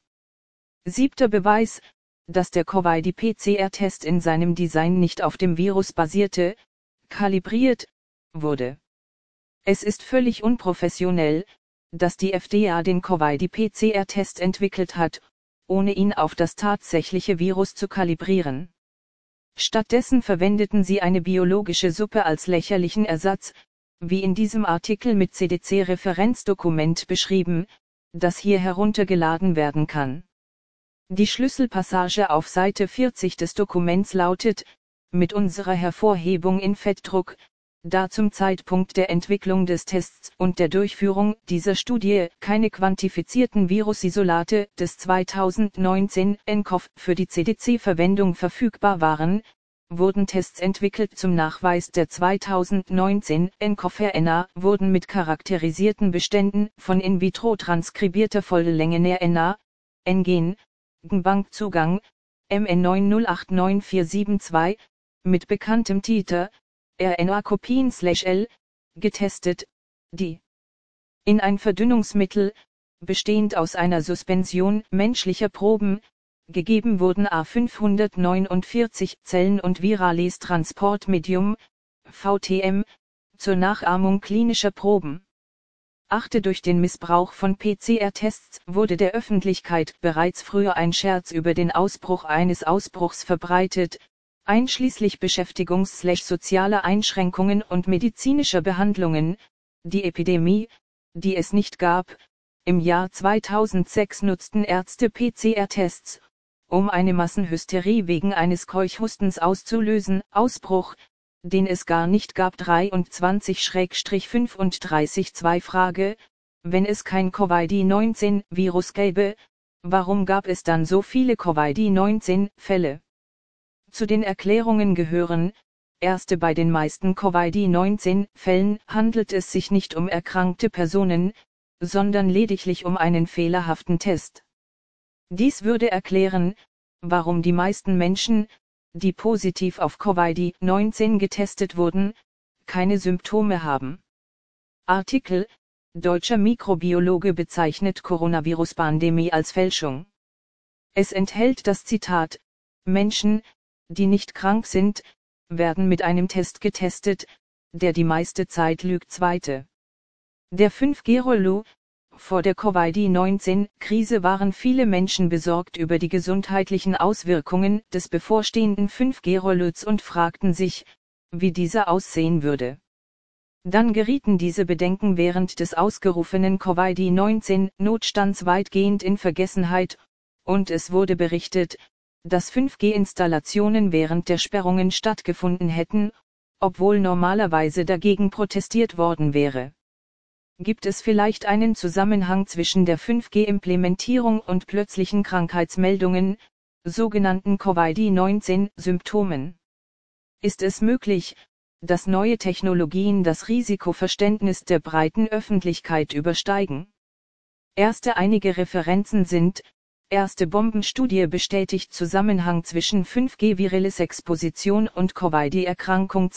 7. Beweis, dass der Covid-PCR-Test in seinem Design nicht auf dem Virus basierte, kalibriert wurde. Es ist völlig unprofessionell, dass die FDA den Covid-PCR-Test entwickelt hat, ohne ihn auf das tatsächliche Virus zu kalibrieren. Stattdessen verwendeten sie eine biologische Suppe als lächerlichen Ersatz, wie in diesem Artikel mit CDC-Referenzdokument beschrieben, das hier heruntergeladen werden kann. Die Schlüsselpassage auf Seite 40 des Dokuments lautet: Mit unserer Hervorhebung in Fettdruck, da zum Zeitpunkt der Entwicklung des Tests und der Durchführung dieser Studie keine quantifizierten Virusisolate des 2019 nCoV für die CDC-Verwendung verfügbar waren, wurden Tests entwickelt zum Nachweis der 2019 nCoV-RNA, wurden mit charakterisierten Beständen von in vitro transkribierter Volllängen-RNA, N-Gen, Bankzugang, MN9089472, mit bekanntem Titer, RNA-Kopien/L, getestet, die in ein Verdünnungsmittel, bestehend aus einer Suspension menschlicher Proben, gegeben wurden A549 Zellen und virales Transportmedium, VTM, zur Nachahmung klinischer Proben. Durch den Missbrauch von PCR-Tests wurde der Öffentlichkeit bereits früher ein Scherz über den Ausbruch eines Ausbruchs verbreitet, einschließlich beschäftigungs-sozialer Einschränkungen und medizinischer Behandlungen. Die Epidemie, die es nicht gab. Im Jahr 2006 nutzten Ärzte PCR-Tests, um eine Massenhysterie wegen eines Keuchhustens auszulösen, Ausbruch, den es gar nicht gab. 23-35 Frage: Wenn es kein Covid-19-Virus gäbe, warum gab es dann so viele Covid-19-Fälle? Zu den Erklärungen gehören: Bei den meisten Covid-19-Fällen handelt es sich nicht um erkrankte Personen, sondern lediglich um einen fehlerhaften Test. Dies würde erklären, warum die meisten Menschen, die positiv auf Covid-19 getestet wurden, keine Symptome haben. Artikel: Deutscher Mikrobiologe bezeichnet Coronavirus-Pandemie als Fälschung. Es enthält das Zitat: Menschen, die nicht krank sind, werden mit einem Test getestet, der die meiste Zeit lügt. Der 5G-Rollo. Vor der Covid-19-Krise waren viele Menschen besorgt über die gesundheitlichen Auswirkungen des bevorstehenden 5G-Rollos und fragten sich, wie dieser aussehen würde. Dann gerieten diese Bedenken während des ausgerufenen Covid-19-Notstands weitgehend in Vergessenheit, und es wurde berichtet, dass 5G-Installationen während der Sperrungen stattgefunden hätten, obwohl normalerweise dagegen protestiert worden wäre. Gibt es vielleicht einen Zusammenhang zwischen der 5G-Implementierung und plötzlichen Krankheitsmeldungen, sogenannten Covid-19-Symptomen? Ist es möglich, dass neue Technologien das Risikoverständnis der breiten Öffentlichkeit übersteigen? Einige Referenzen sind: Erste Bombenstudie bestätigt Zusammenhang zwischen 5G-virales Exposition und Covid-Erkrankung.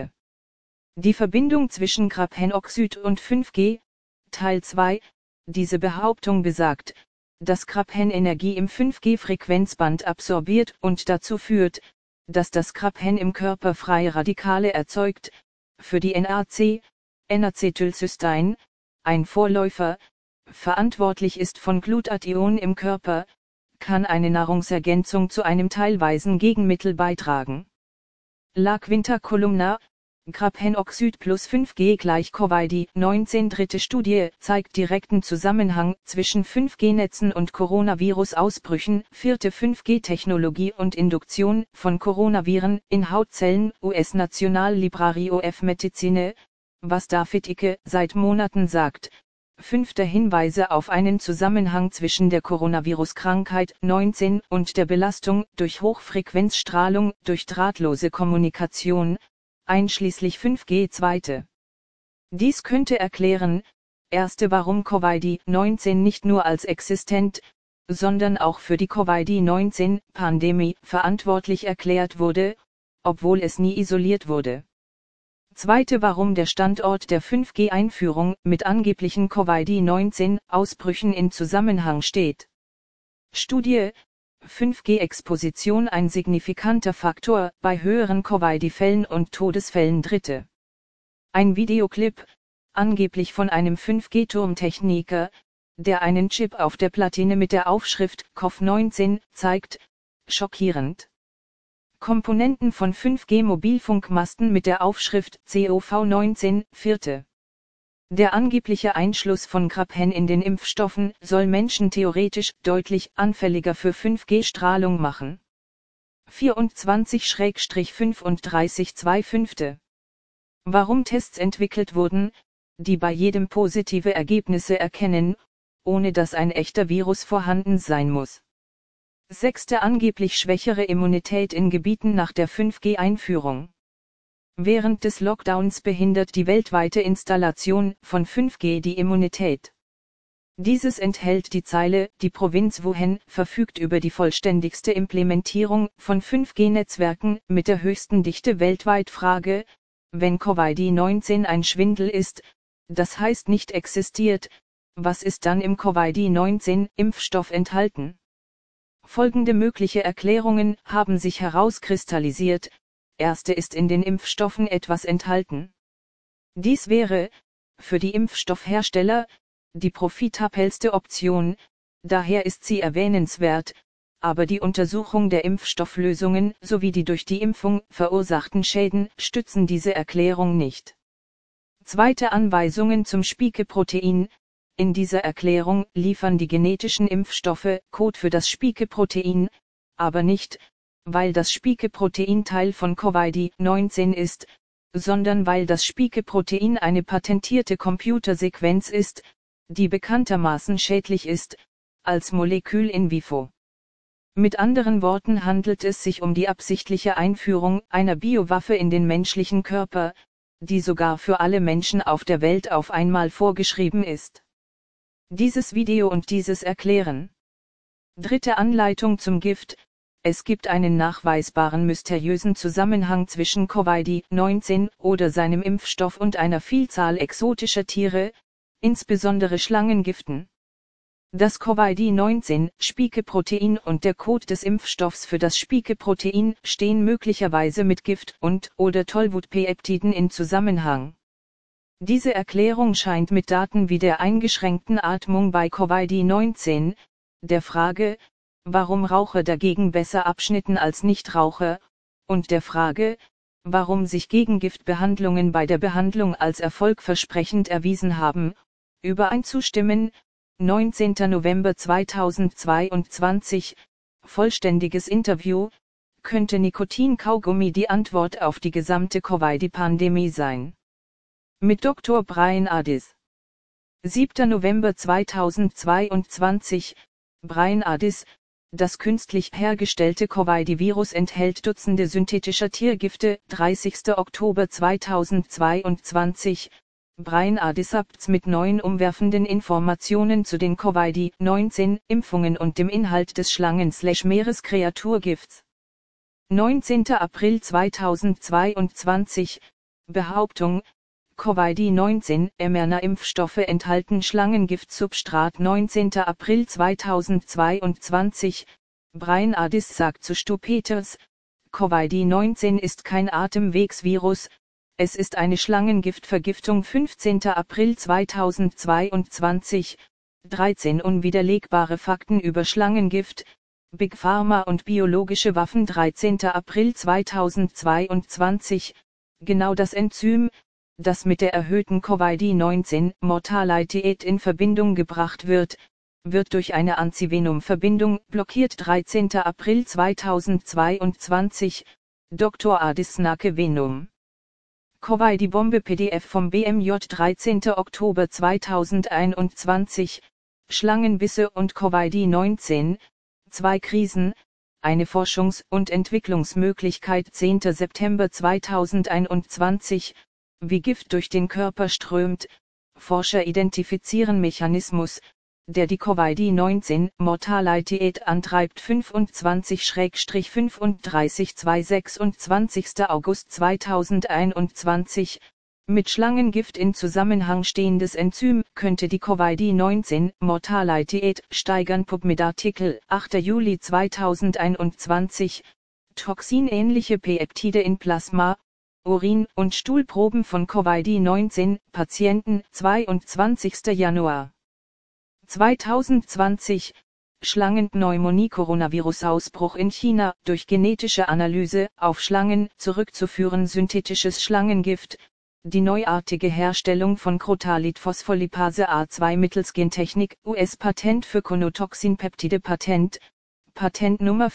Die Verbindung zwischen Grapenoxid und 5G, Teil 2, diese Behauptung besagt, dass Grapen Energie im 5G-Frequenzband absorbiert und dazu führt, dass das Grapen im Körper freie Radikale erzeugt, für die NAC, N-Acetylcystein, ein Vorläufer, verantwortlich ist von Glutathion im Körper, kann eine Nahrungsergänzung zu einem teilweisen Gegenmittel beitragen. La Quinta Columna, Grapenoxid plus 5G gleich Covid-19. Dritte Studie zeigt direkten Zusammenhang zwischen 5G-Netzen und Coronavirus-Ausbrüchen. Vierte 5G-Technologie und Induktion von Coronaviren in Hautzellen. US-National Library of Medicine, was David Icke seit Monaten sagt. Fünfter Hinweise auf einen Zusammenhang zwischen der Coronavirus-Krankheit 19 und der Belastung durch Hochfrequenzstrahlung durch drahtlose Kommunikation, einschließlich 5G. Dies könnte erklären: Warum Covid-19 nicht nur als existent, sondern auch für die Covid-19-Pandemie verantwortlich erklärt wurde, obwohl es nie isoliert wurde. Warum der Standort der 5G-Einführung mit angeblichen Covid-19-Ausbrüchen in Zusammenhang steht. Studie: 5G-Exposition ein signifikanter Faktor bei höheren Covid-Fällen und Todesfällen. Ein Videoclip, angeblich von einem 5G-Turmtechniker, der einen Chip auf der Platine mit der Aufschrift COV-19 zeigt, schockierend. Komponenten von 5G-Mobilfunkmasten mit der Aufschrift COV-19, 4. Der angebliche Einschluss von Graphen in den Impfstoffen soll Menschen theoretisch deutlich anfälliger für 5G-Strahlung machen. 24-35 Warum Tests entwickelt wurden, die bei jedem positive Ergebnisse erkennen, ohne dass ein echter Virus vorhanden sein muss. 6. Angeblich schwächere Immunität in Gebieten nach der 5G-Einführung. Während des Lockdowns behindert die weltweite Installation von 5G die Immunität. Dieses enthält die Zeile: Die Provinz Wuhan verfügt über die vollständigste Implementierung von 5G-Netzwerken mit der höchsten Dichte weltweit. Frage: Wenn Covid-19 ein Schwindel ist, das heißt nicht existiert, was ist dann im Covid-19-Impfstoff enthalten? Folgende mögliche Erklärungen haben sich herauskristallisiert. Erste: ist in den Impfstoffen etwas enthalten. Dies wäre, für die Impfstoffhersteller, die profitabelste Option, daher ist sie erwähnenswert, aber die Untersuchung der Impfstofflösungen sowie die durch die Impfung verursachten Schäden stützen diese Erklärung nicht. Zweite: Anweisungen zum Spike-Protein. In dieser Erklärung liefern die genetischen Impfstoffe Code für das Spike-Protein, aber nicht, weil das Spike-Protein Teil von Covid-19 ist, sondern weil das Spike-Protein eine patentierte Computersequenz ist, die bekanntermaßen schädlich ist, als Molekül in vivo. Mit anderen Worten handelt es sich um die absichtliche Einführung einer Biowaffe in den menschlichen Körper, die sogar für alle Menschen auf der Welt auf einmal vorgeschrieben ist. Dieses Video und dieses erklären. Dritte: Anleitung zum Gift. Es gibt einen nachweisbaren mysteriösen Zusammenhang zwischen Covid-19 oder seinem Impfstoff und einer Vielzahl exotischer Tiere, insbesondere Schlangengiften. Das Covid-19-Spike-Protein und der Code des Impfstoffs für das Spike-Protein stehen möglicherweise mit Gift- und/oder Tollwut-Peptiden in Zusammenhang. Diese Erklärung scheint mit Daten wie der eingeschränkten Atmung bei Covid-19, der Frage, warum Raucher dagegen besser abschnitten als Nichtraucher, und der Frage, warum sich Gegengiftbehandlungen bei der Behandlung als erfolgversprechend erwiesen haben, übereinzustimmen. 19. November 2022, vollständiges Interview. Könnte Nikotin-Kaugummi die Antwort auf die gesamte Covid-Pandemie sein? Mit Dr. Brian Ardis. 7. November 2022, Brian Ardis. Das künstlich hergestellte Covid-Virus enthält Dutzende synthetischer Tiergifte. 30. Oktober 2022, Brian Ardis mit neuen umwerfenden Informationen zu den Covid-19-Impfungen und dem Inhalt des Schlangen-Meereskreaturgifts. 19. April 2022, Behauptung, Covid-19 mRNA-Impfstoffe enthalten Schlangengiftsubstrat. 19. April 2022, Brian Ardis sagt zu Stu Peters, Covid-19 ist kein Atemwegsvirus, es ist eine Schlangengiftvergiftung. 15. April 2022, 13 unwiderlegbare Fakten über Schlangengift, Big Pharma und biologische Waffen. 13. April 2022, genau das Enzym, das mit der erhöhten Covid-19-Mortalität in Verbindung gebracht wird durch eine Antivenom-Verbindung blockiert. 13. April 2022, Dr. Ardis Nake Venom. Covid-Bombe PDF vom BMJ. 13. Oktober 2021, Schlangenbisse und Covid-19, zwei Krisen, eine Forschungs- und Entwicklungsmöglichkeit. 10. September 2021, wie Gift durch den Körper strömt, Forscher identifizieren Mechanismus, der die Covid-19-Mortalität antreibt. 25-35 26. August 2021, mit Schlangengift in Zusammenhang stehendes Enzym könnte die Covid-19-Mortalität steigern. PubMed-Artikel, 8. Juli 2021, toxinähnliche Peptide in Plasma, Urin- und Stuhlproben von Covid-19-Patienten, 22. Januar 2020, Schlangenpneumonie-Coronavirus-Ausbruch in China, durch genetische Analyse auf Schlangen zurückzuführen, synthetisches Schlangengift, die neuartige Herstellung von Crotalid-Phospholipase A2 mittels Gentechnik, US-Patent für Conotoxin-Peptide, Patentnummer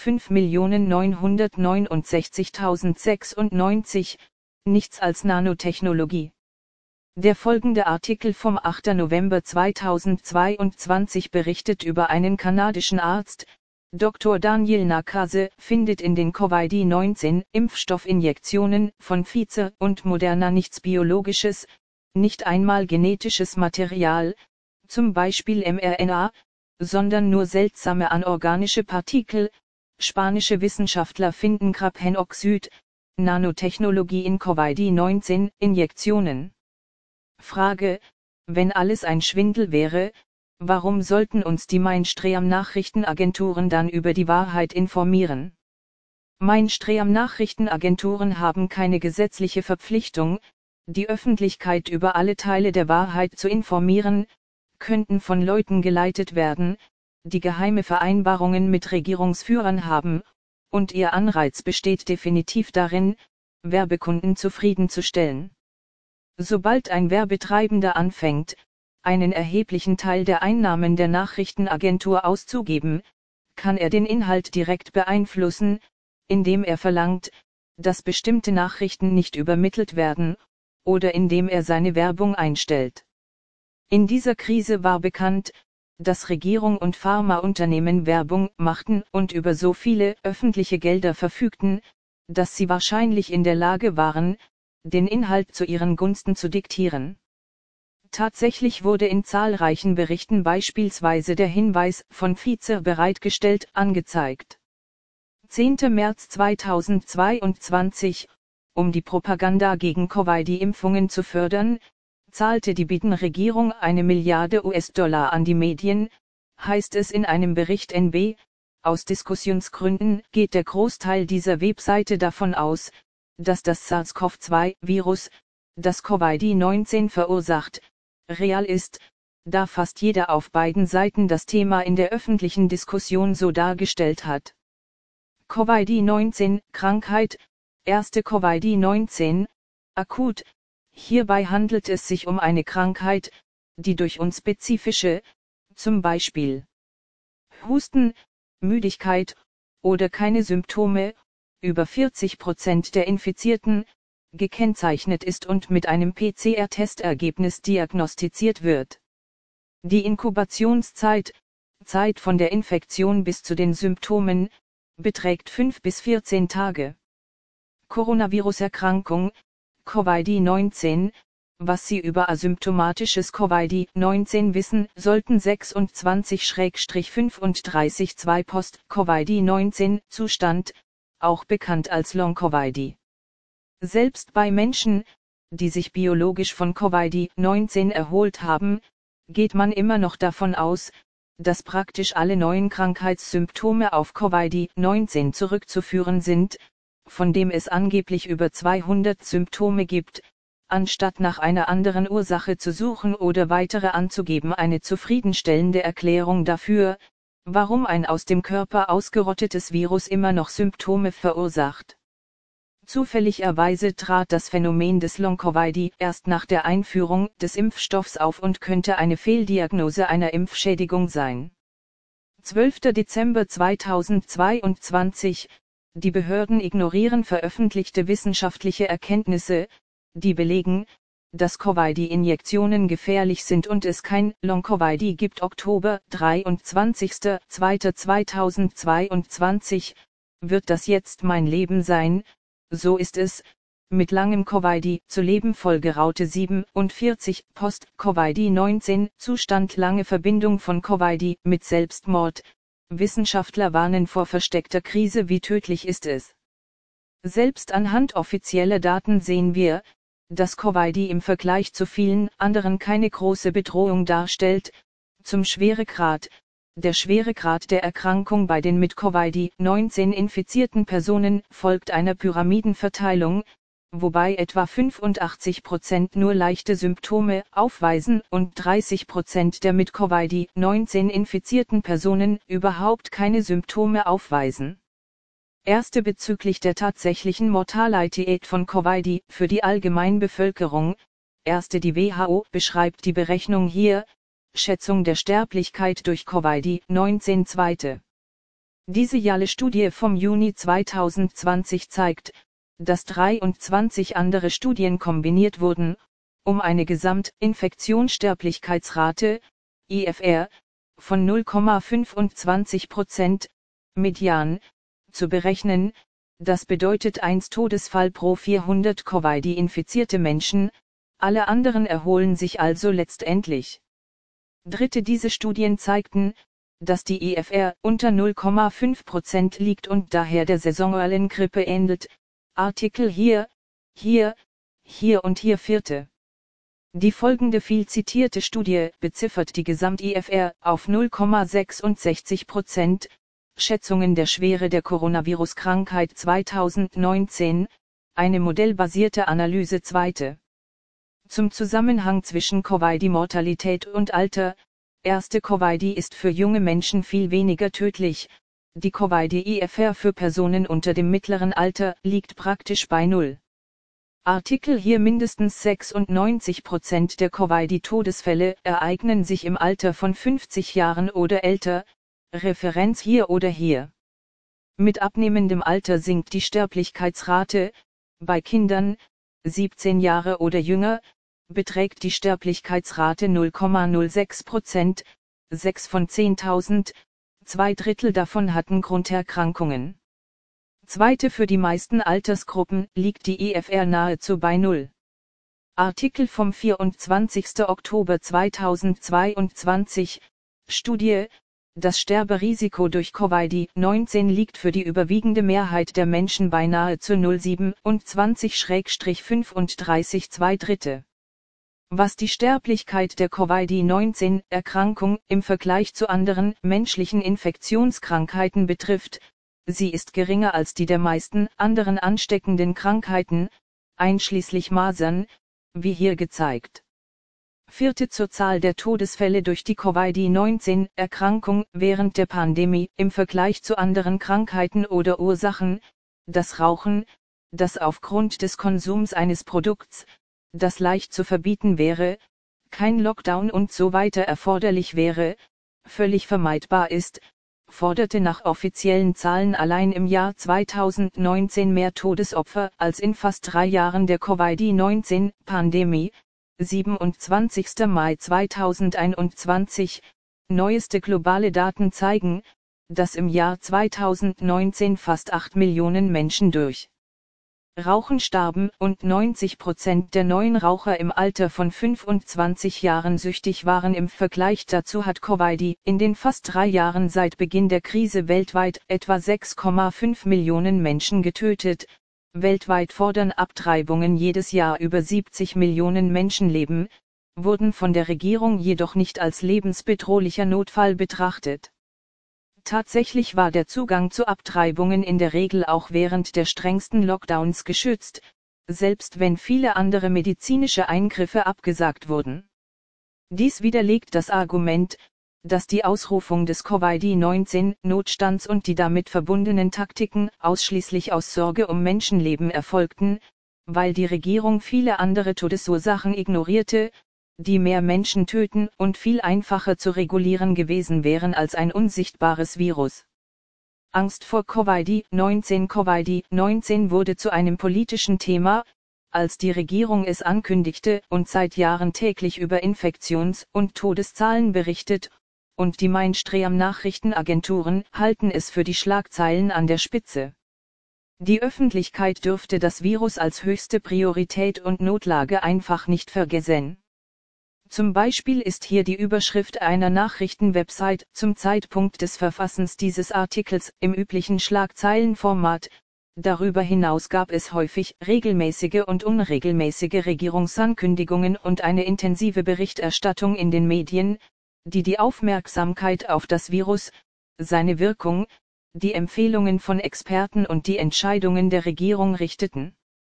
5.969.096, nichts als Nanotechnologie. Der folgende Artikel vom 8. November 2022 berichtet über einen kanadischen Arzt, Dr. Daniel Nakase, findet in den Covid-19-Impfstoffinjektionen von Pfizer und Moderna nichts Biologisches, nicht einmal genetisches Material, zum Beispiel mRNA, sondern nur seltsame anorganische Partikel. Spanische Wissenschaftler finden Grapenoxid, Nanotechnologie in Covid-19-Injektionen. Frage: Wenn alles ein Schwindel wäre, warum sollten uns die Mainstream-Nachrichtenagenturen dann über die Wahrheit informieren? Mainstream-Nachrichtenagenturen haben keine gesetzliche Verpflichtung, die Öffentlichkeit über alle Teile der Wahrheit zu informieren, könnten von Leuten geleitet werden, die geheime Vereinbarungen mit Regierungsführern haben, und ihr Anreiz besteht definitiv darin, Werbekunden zufriedenzustellen. Sobald ein Werbetreibender anfängt, einen erheblichen Teil der Einnahmen der Nachrichtenagentur auszugeben, kann er den Inhalt direkt beeinflussen, indem er verlangt, dass bestimmte Nachrichten nicht übermittelt werden, oder indem er seine Werbung einstellt. In dieser Krise war bekannt, dass Regierung und Pharmaunternehmen Werbung machten und über so viele öffentliche Gelder verfügten, dass sie wahrscheinlich in der Lage waren, den Inhalt zu ihren Gunsten zu diktieren. Tatsächlich wurde in zahlreichen Berichten beispielsweise der Hinweis von Pfizer bereitgestellt, angezeigt. 10. März 2022, um die Propaganda gegen Covid-Impfungen zu fördern, zahlte die Biden-Regierung 1 Milliarde US-Dollar an die Medien, heißt es in einem Bericht NB. Aus Diskussionsgründen geht der Großteil dieser Webseite davon aus, dass das SARS-CoV-2-Virus, das Covid-19 verursacht, real ist, da fast jeder auf beiden Seiten das Thema in der öffentlichen Diskussion so dargestellt hat. Covid-19, Krankheit, erste Covid-19, akut, hierbei handelt es sich um eine Krankheit, die durch unspezifische, zum Beispiel Husten, Müdigkeit, oder keine Symptome, über 40% der Infizierten, gekennzeichnet ist und mit einem PCR-Testergebnis diagnostiziert wird. Die Inkubationszeit, Zeit von der Infektion bis zu den Symptomen, beträgt 5 bis 14 Tage. Coronavirus-Erkrankung, Covid-19, was Sie über asymptomatisches Covid-19 wissen sollten. 26-35-2 Post-Covid-19-Zustand, auch bekannt als Long-Covid. Selbst bei Menschen, die sich biologisch von Covid-19 erholt haben, geht man immer noch davon aus, dass praktisch alle neuen Krankheitssymptome auf Covid-19 zurückzuführen sind, von dem es angeblich über 200 Symptome gibt, anstatt nach einer anderen Ursache zu suchen oder weitere anzugeben. Eine zufriedenstellende Erklärung dafür, warum ein aus dem Körper ausgerottetes Virus immer noch Symptome verursacht. Zufälligerweise trat das Phänomen des Long-Covid erst nach der Einführung des Impfstoffs auf und könnte eine Fehldiagnose einer Impfschädigung sein. 12. Dezember 2022, die Behörden ignorieren veröffentlichte wissenschaftliche Erkenntnisse, die belegen, dass Covid-Injektionen gefährlich sind und es kein Long-Covid gibt. Oktober 23.02.2022, wird das jetzt mein Leben sein? So ist es, mit langem Covid zu leben. Folge Raute 47, Post-Covid-19, Zustand lange Verbindung von Covid mit Selbstmord. Wissenschaftler warnen vor versteckter Krise. Wie tödlich ist es? Selbst anhand offizieller Daten sehen wir, dass Covid im Vergleich zu vielen anderen keine große Bedrohung darstellt. Zum Schweregrad. Der Schweregrad der Erkrankung bei den mit Covid-19 infizierten Personen folgt einer Pyramidenverteilung, wobei etwa 85% nur leichte Symptome aufweisen und 30% der mit Covid-19 infizierten Personen überhaupt keine Symptome aufweisen. Erste bezüglich der tatsächlichen Mortalität von Covid für die Allgemeinbevölkerung. Erste die WHO beschreibt die Berechnung hier, Schätzung der Sterblichkeit durch Covid-19. Zweite. Diese JALE-Studie vom Juni 2020 zeigt, dass 23 andere Studien kombiniert wurden, um eine Gesamtinfektionssterblichkeitsrate, IFR, von 0,25%, Median, zu berechnen, das bedeutet 1 Todesfall pro 400 Covid-infizierte Menschen, alle anderen erholen sich also letztendlich. Dritte diese Studien zeigten, dass die IFR unter 0,5% liegt und daher der saisonalen Grippe ähnelt, Artikel hier und hier. Vierte. Die folgende viel zitierte Studie beziffert die Gesamt-IFR auf 0,66%, Schätzungen der Schwere der Coronavirus-Krankheit 2019, eine modellbasierte Analyse. Zweite. Zum Zusammenhang zwischen Covid-Mortalität und Alter. Erste Covid ist für junge Menschen viel weniger tödlich, die Covid-IFR für Personen unter dem mittleren Alter liegt praktisch bei 0. Artikel hier mindestens 96% der Covid-Todesfälle ereignen sich im Alter von 50 Jahren oder älter, Referenz hier oder hier. Mit abnehmendem Alter sinkt die Sterblichkeitsrate, bei Kindern, 17 Jahre oder jünger, beträgt die Sterblichkeitsrate 0,06%, 6 von 10.000, 2/3 davon hatten Grunderkrankungen. Zweite für die meisten Altersgruppen liegt die IFR nahezu bei 0. Artikel vom 24. Oktober 2022, Studie, das Sterberisiko durch Covid-19 liegt für die überwiegende Mehrheit der Menschen bei nahezu 0,27/35 2/3. Was die Sterblichkeit der Covid-19-Erkrankung im Vergleich zu anderen menschlichen Infektionskrankheiten betrifft, sie ist geringer als die der meisten anderen ansteckenden Krankheiten, einschließlich Masern, wie hier gezeigt. Vierte zur Zahl der Todesfälle durch die Covid-19-Erkrankung während der Pandemie im Vergleich zu anderen Krankheiten oder Ursachen, das Rauchen, das aufgrund des Konsums eines Produkts, das leicht zu verbieten wäre, kein Lockdown und so weiter erforderlich wäre, völlig vermeidbar ist, forderte nach offiziellen Zahlen allein im Jahr 2019 mehr Todesopfer als in fast 3 Jahren der Covid-19-Pandemie, 27. Mai 2021, neueste globale Daten zeigen, dass im Jahr 2019 fast 8 Millionen Menschen durch Rauchen starben und 90% der neuen Raucher im Alter von 25 Jahren süchtig waren. Im Vergleich dazu hat Covid in den fast 3 Jahren seit Beginn der Krise weltweit etwa 6,5 Millionen Menschen getötet. Weltweit fordern Abtreibungen jedes Jahr über 70 Millionen Menschenleben, wurden von der Regierung jedoch nicht als lebensbedrohlicher Notfall betrachtet. Tatsächlich war der Zugang zu Abtreibungen in der Regel auch während der strengsten Lockdowns geschützt, selbst wenn viele andere medizinische Eingriffe abgesagt wurden. Dies widerlegt das Argument, dass die Ausrufung des Covid-19-Notstands und die damit verbundenen Taktiken ausschließlich aus Sorge um Menschenleben erfolgten, weil die Regierung viele andere Todesursachen ignorierte, die mehr Menschen töten und viel einfacher zu regulieren gewesen wären als ein unsichtbares Virus. Angst vor Covid-19. Covid-19 wurde zu einem politischen Thema, als die Regierung es ankündigte und seit Jahren täglich über Infektions- und Todeszahlen berichtet, und die Mainstream-Nachrichtenagenturen halten es für die Schlagzeilen an der Spitze. Die Öffentlichkeit dürfte das Virus als höchste Priorität und Notlage einfach nicht vergessen. Zum Beispiel ist hier die Überschrift einer Nachrichtenwebsite zum Zeitpunkt des Verfassens dieses Artikels im üblichen Schlagzeilenformat. Darüber hinaus gab es häufig regelmäßige und unregelmäßige Regierungsankündigungen und eine intensive Berichterstattung in den Medien, die die Aufmerksamkeit auf das Virus, seine Wirkung, die Empfehlungen von Experten und die Entscheidungen der Regierung richteten.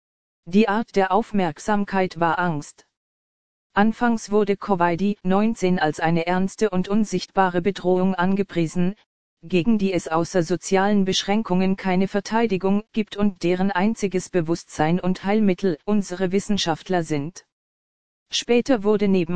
Die Art der Aufmerksamkeit war Angst. Anfangs wurde Covid-19 als eine ernste und unsichtbare Bedrohung angepriesen, gegen die es außer sozialen Beschränkungen keine Verteidigung gibt und deren einziges Bewusstsein und Heilmittel unsere Wissenschaftler sind. Später wurde neben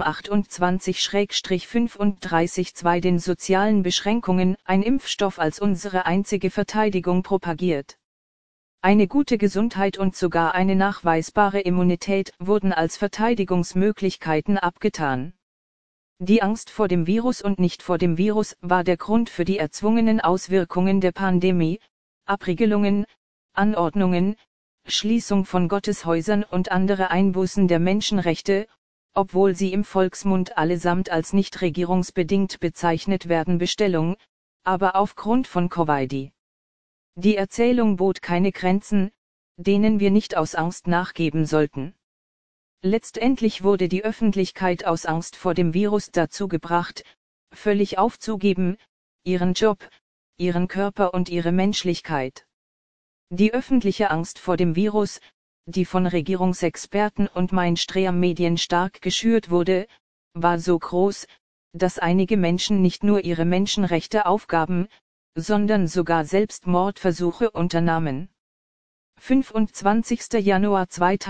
28-35-2 den sozialen Beschränkungen ein Impfstoff als unsere einzige Verteidigung propagiert. Eine gute Gesundheit und sogar eine nachweisbare Immunität wurden als Verteidigungsmöglichkeiten abgetan. Die Angst vor dem Virus und nicht vor dem Virus war der Grund für die erzwungenen Auswirkungen der Pandemie, Abriegelungen, Anordnungen, Schließung von Gotteshäusern und andere Einbußen der Menschenrechte, obwohl sie im Volksmund allesamt als nicht regierungsbedingt bezeichnet werden Bestellung, aber aufgrund von Covid. Die Erzählung bot keine Grenzen, denen wir nicht aus Angst nachgeben sollten. Letztendlich wurde die Öffentlichkeit aus Angst vor dem Virus dazu gebracht, völlig aufzugeben, ihren Job, ihren Körper und ihre Menschlichkeit. Die öffentliche Angst vor dem Virus, die von Regierungsexperten und Mainstream-Medien stark geschürt wurde, war so groß, dass einige Menschen nicht nur ihre Menschenrechte aufgaben, sondern sogar Selbstmordversuche unternahmen. 25. Januar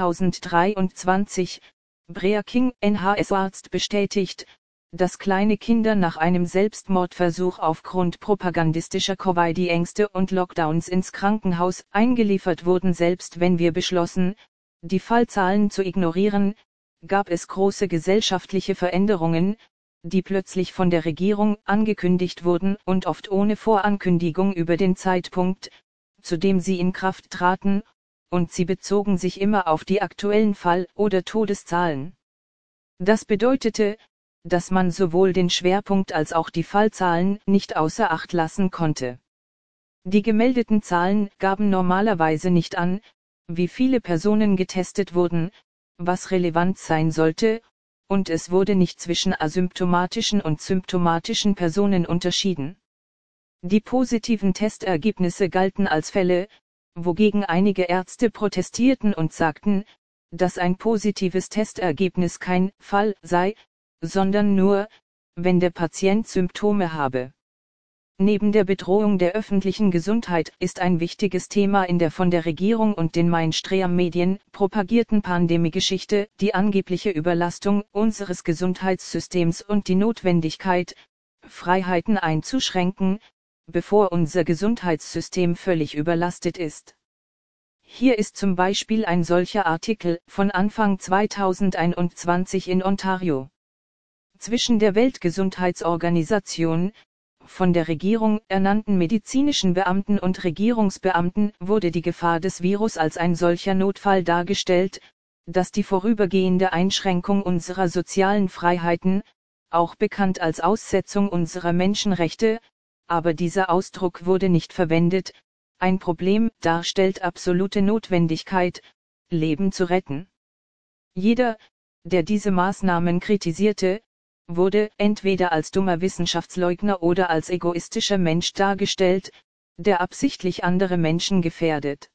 2023, Breaking NHS-Arzt bestätigt, dass kleine Kinder nach einem Selbstmordversuch aufgrund propagandistischer Covid-Ängste und Lockdowns ins Krankenhaus eingeliefert wurden. Selbst wenn wir beschlossen, die Fallzahlen zu ignorieren, gab es große gesellschaftliche Veränderungen, die plötzlich von der Regierung angekündigt wurden und oft ohne Vorankündigung über den Zeitpunkt, zu dem sie in Kraft traten, und sie bezogen sich immer auf die aktuellen Fall- oder Todeszahlen. Das bedeutete, dass man sowohl den Schwerpunkt als auch die Fallzahlen nicht außer Acht lassen konnte. Die gemeldeten Zahlen gaben normalerweise nicht an, wie viele Personen getestet wurden, was relevant sein sollte, und es wurde nicht zwischen asymptomatischen und symptomatischen Personen unterschieden. Die positiven Testergebnisse galten als Fälle, wogegen einige Ärzte protestierten und sagten, dass ein positives Testergebnis kein Fall sei, sondern nur, wenn der Patient Symptome habe. Neben der Bedrohung der öffentlichen Gesundheit ist ein wichtiges Thema in der von der Regierung und den Mainstream-Medien propagierten Pandemiegeschichte die angebliche Überlastung unseres Gesundheitssystems und die Notwendigkeit, Freiheiten einzuschränken, bevor unser Gesundheitssystem völlig überlastet ist. Hier ist zum Beispiel ein solcher Artikel von Anfang 2021 in Ontario. Zwischen der Weltgesundheitsorganisation, von der Regierung ernannten medizinischen Beamten und Regierungsbeamten wurde die Gefahr des Virus als ein solcher Notfall dargestellt, dass die vorübergehende Einschränkung unserer sozialen Freiheiten, auch bekannt als Aussetzung unserer Menschenrechte, aber dieser Ausdruck wurde nicht verwendet, ein Problem darstellt absolute Notwendigkeit, Leben zu retten. Jeder, der diese Maßnahmen kritisierte, wurde entweder als dummer Wissenschaftsleugner oder als egoistischer Mensch dargestellt, der absichtlich andere Menschen gefährdet.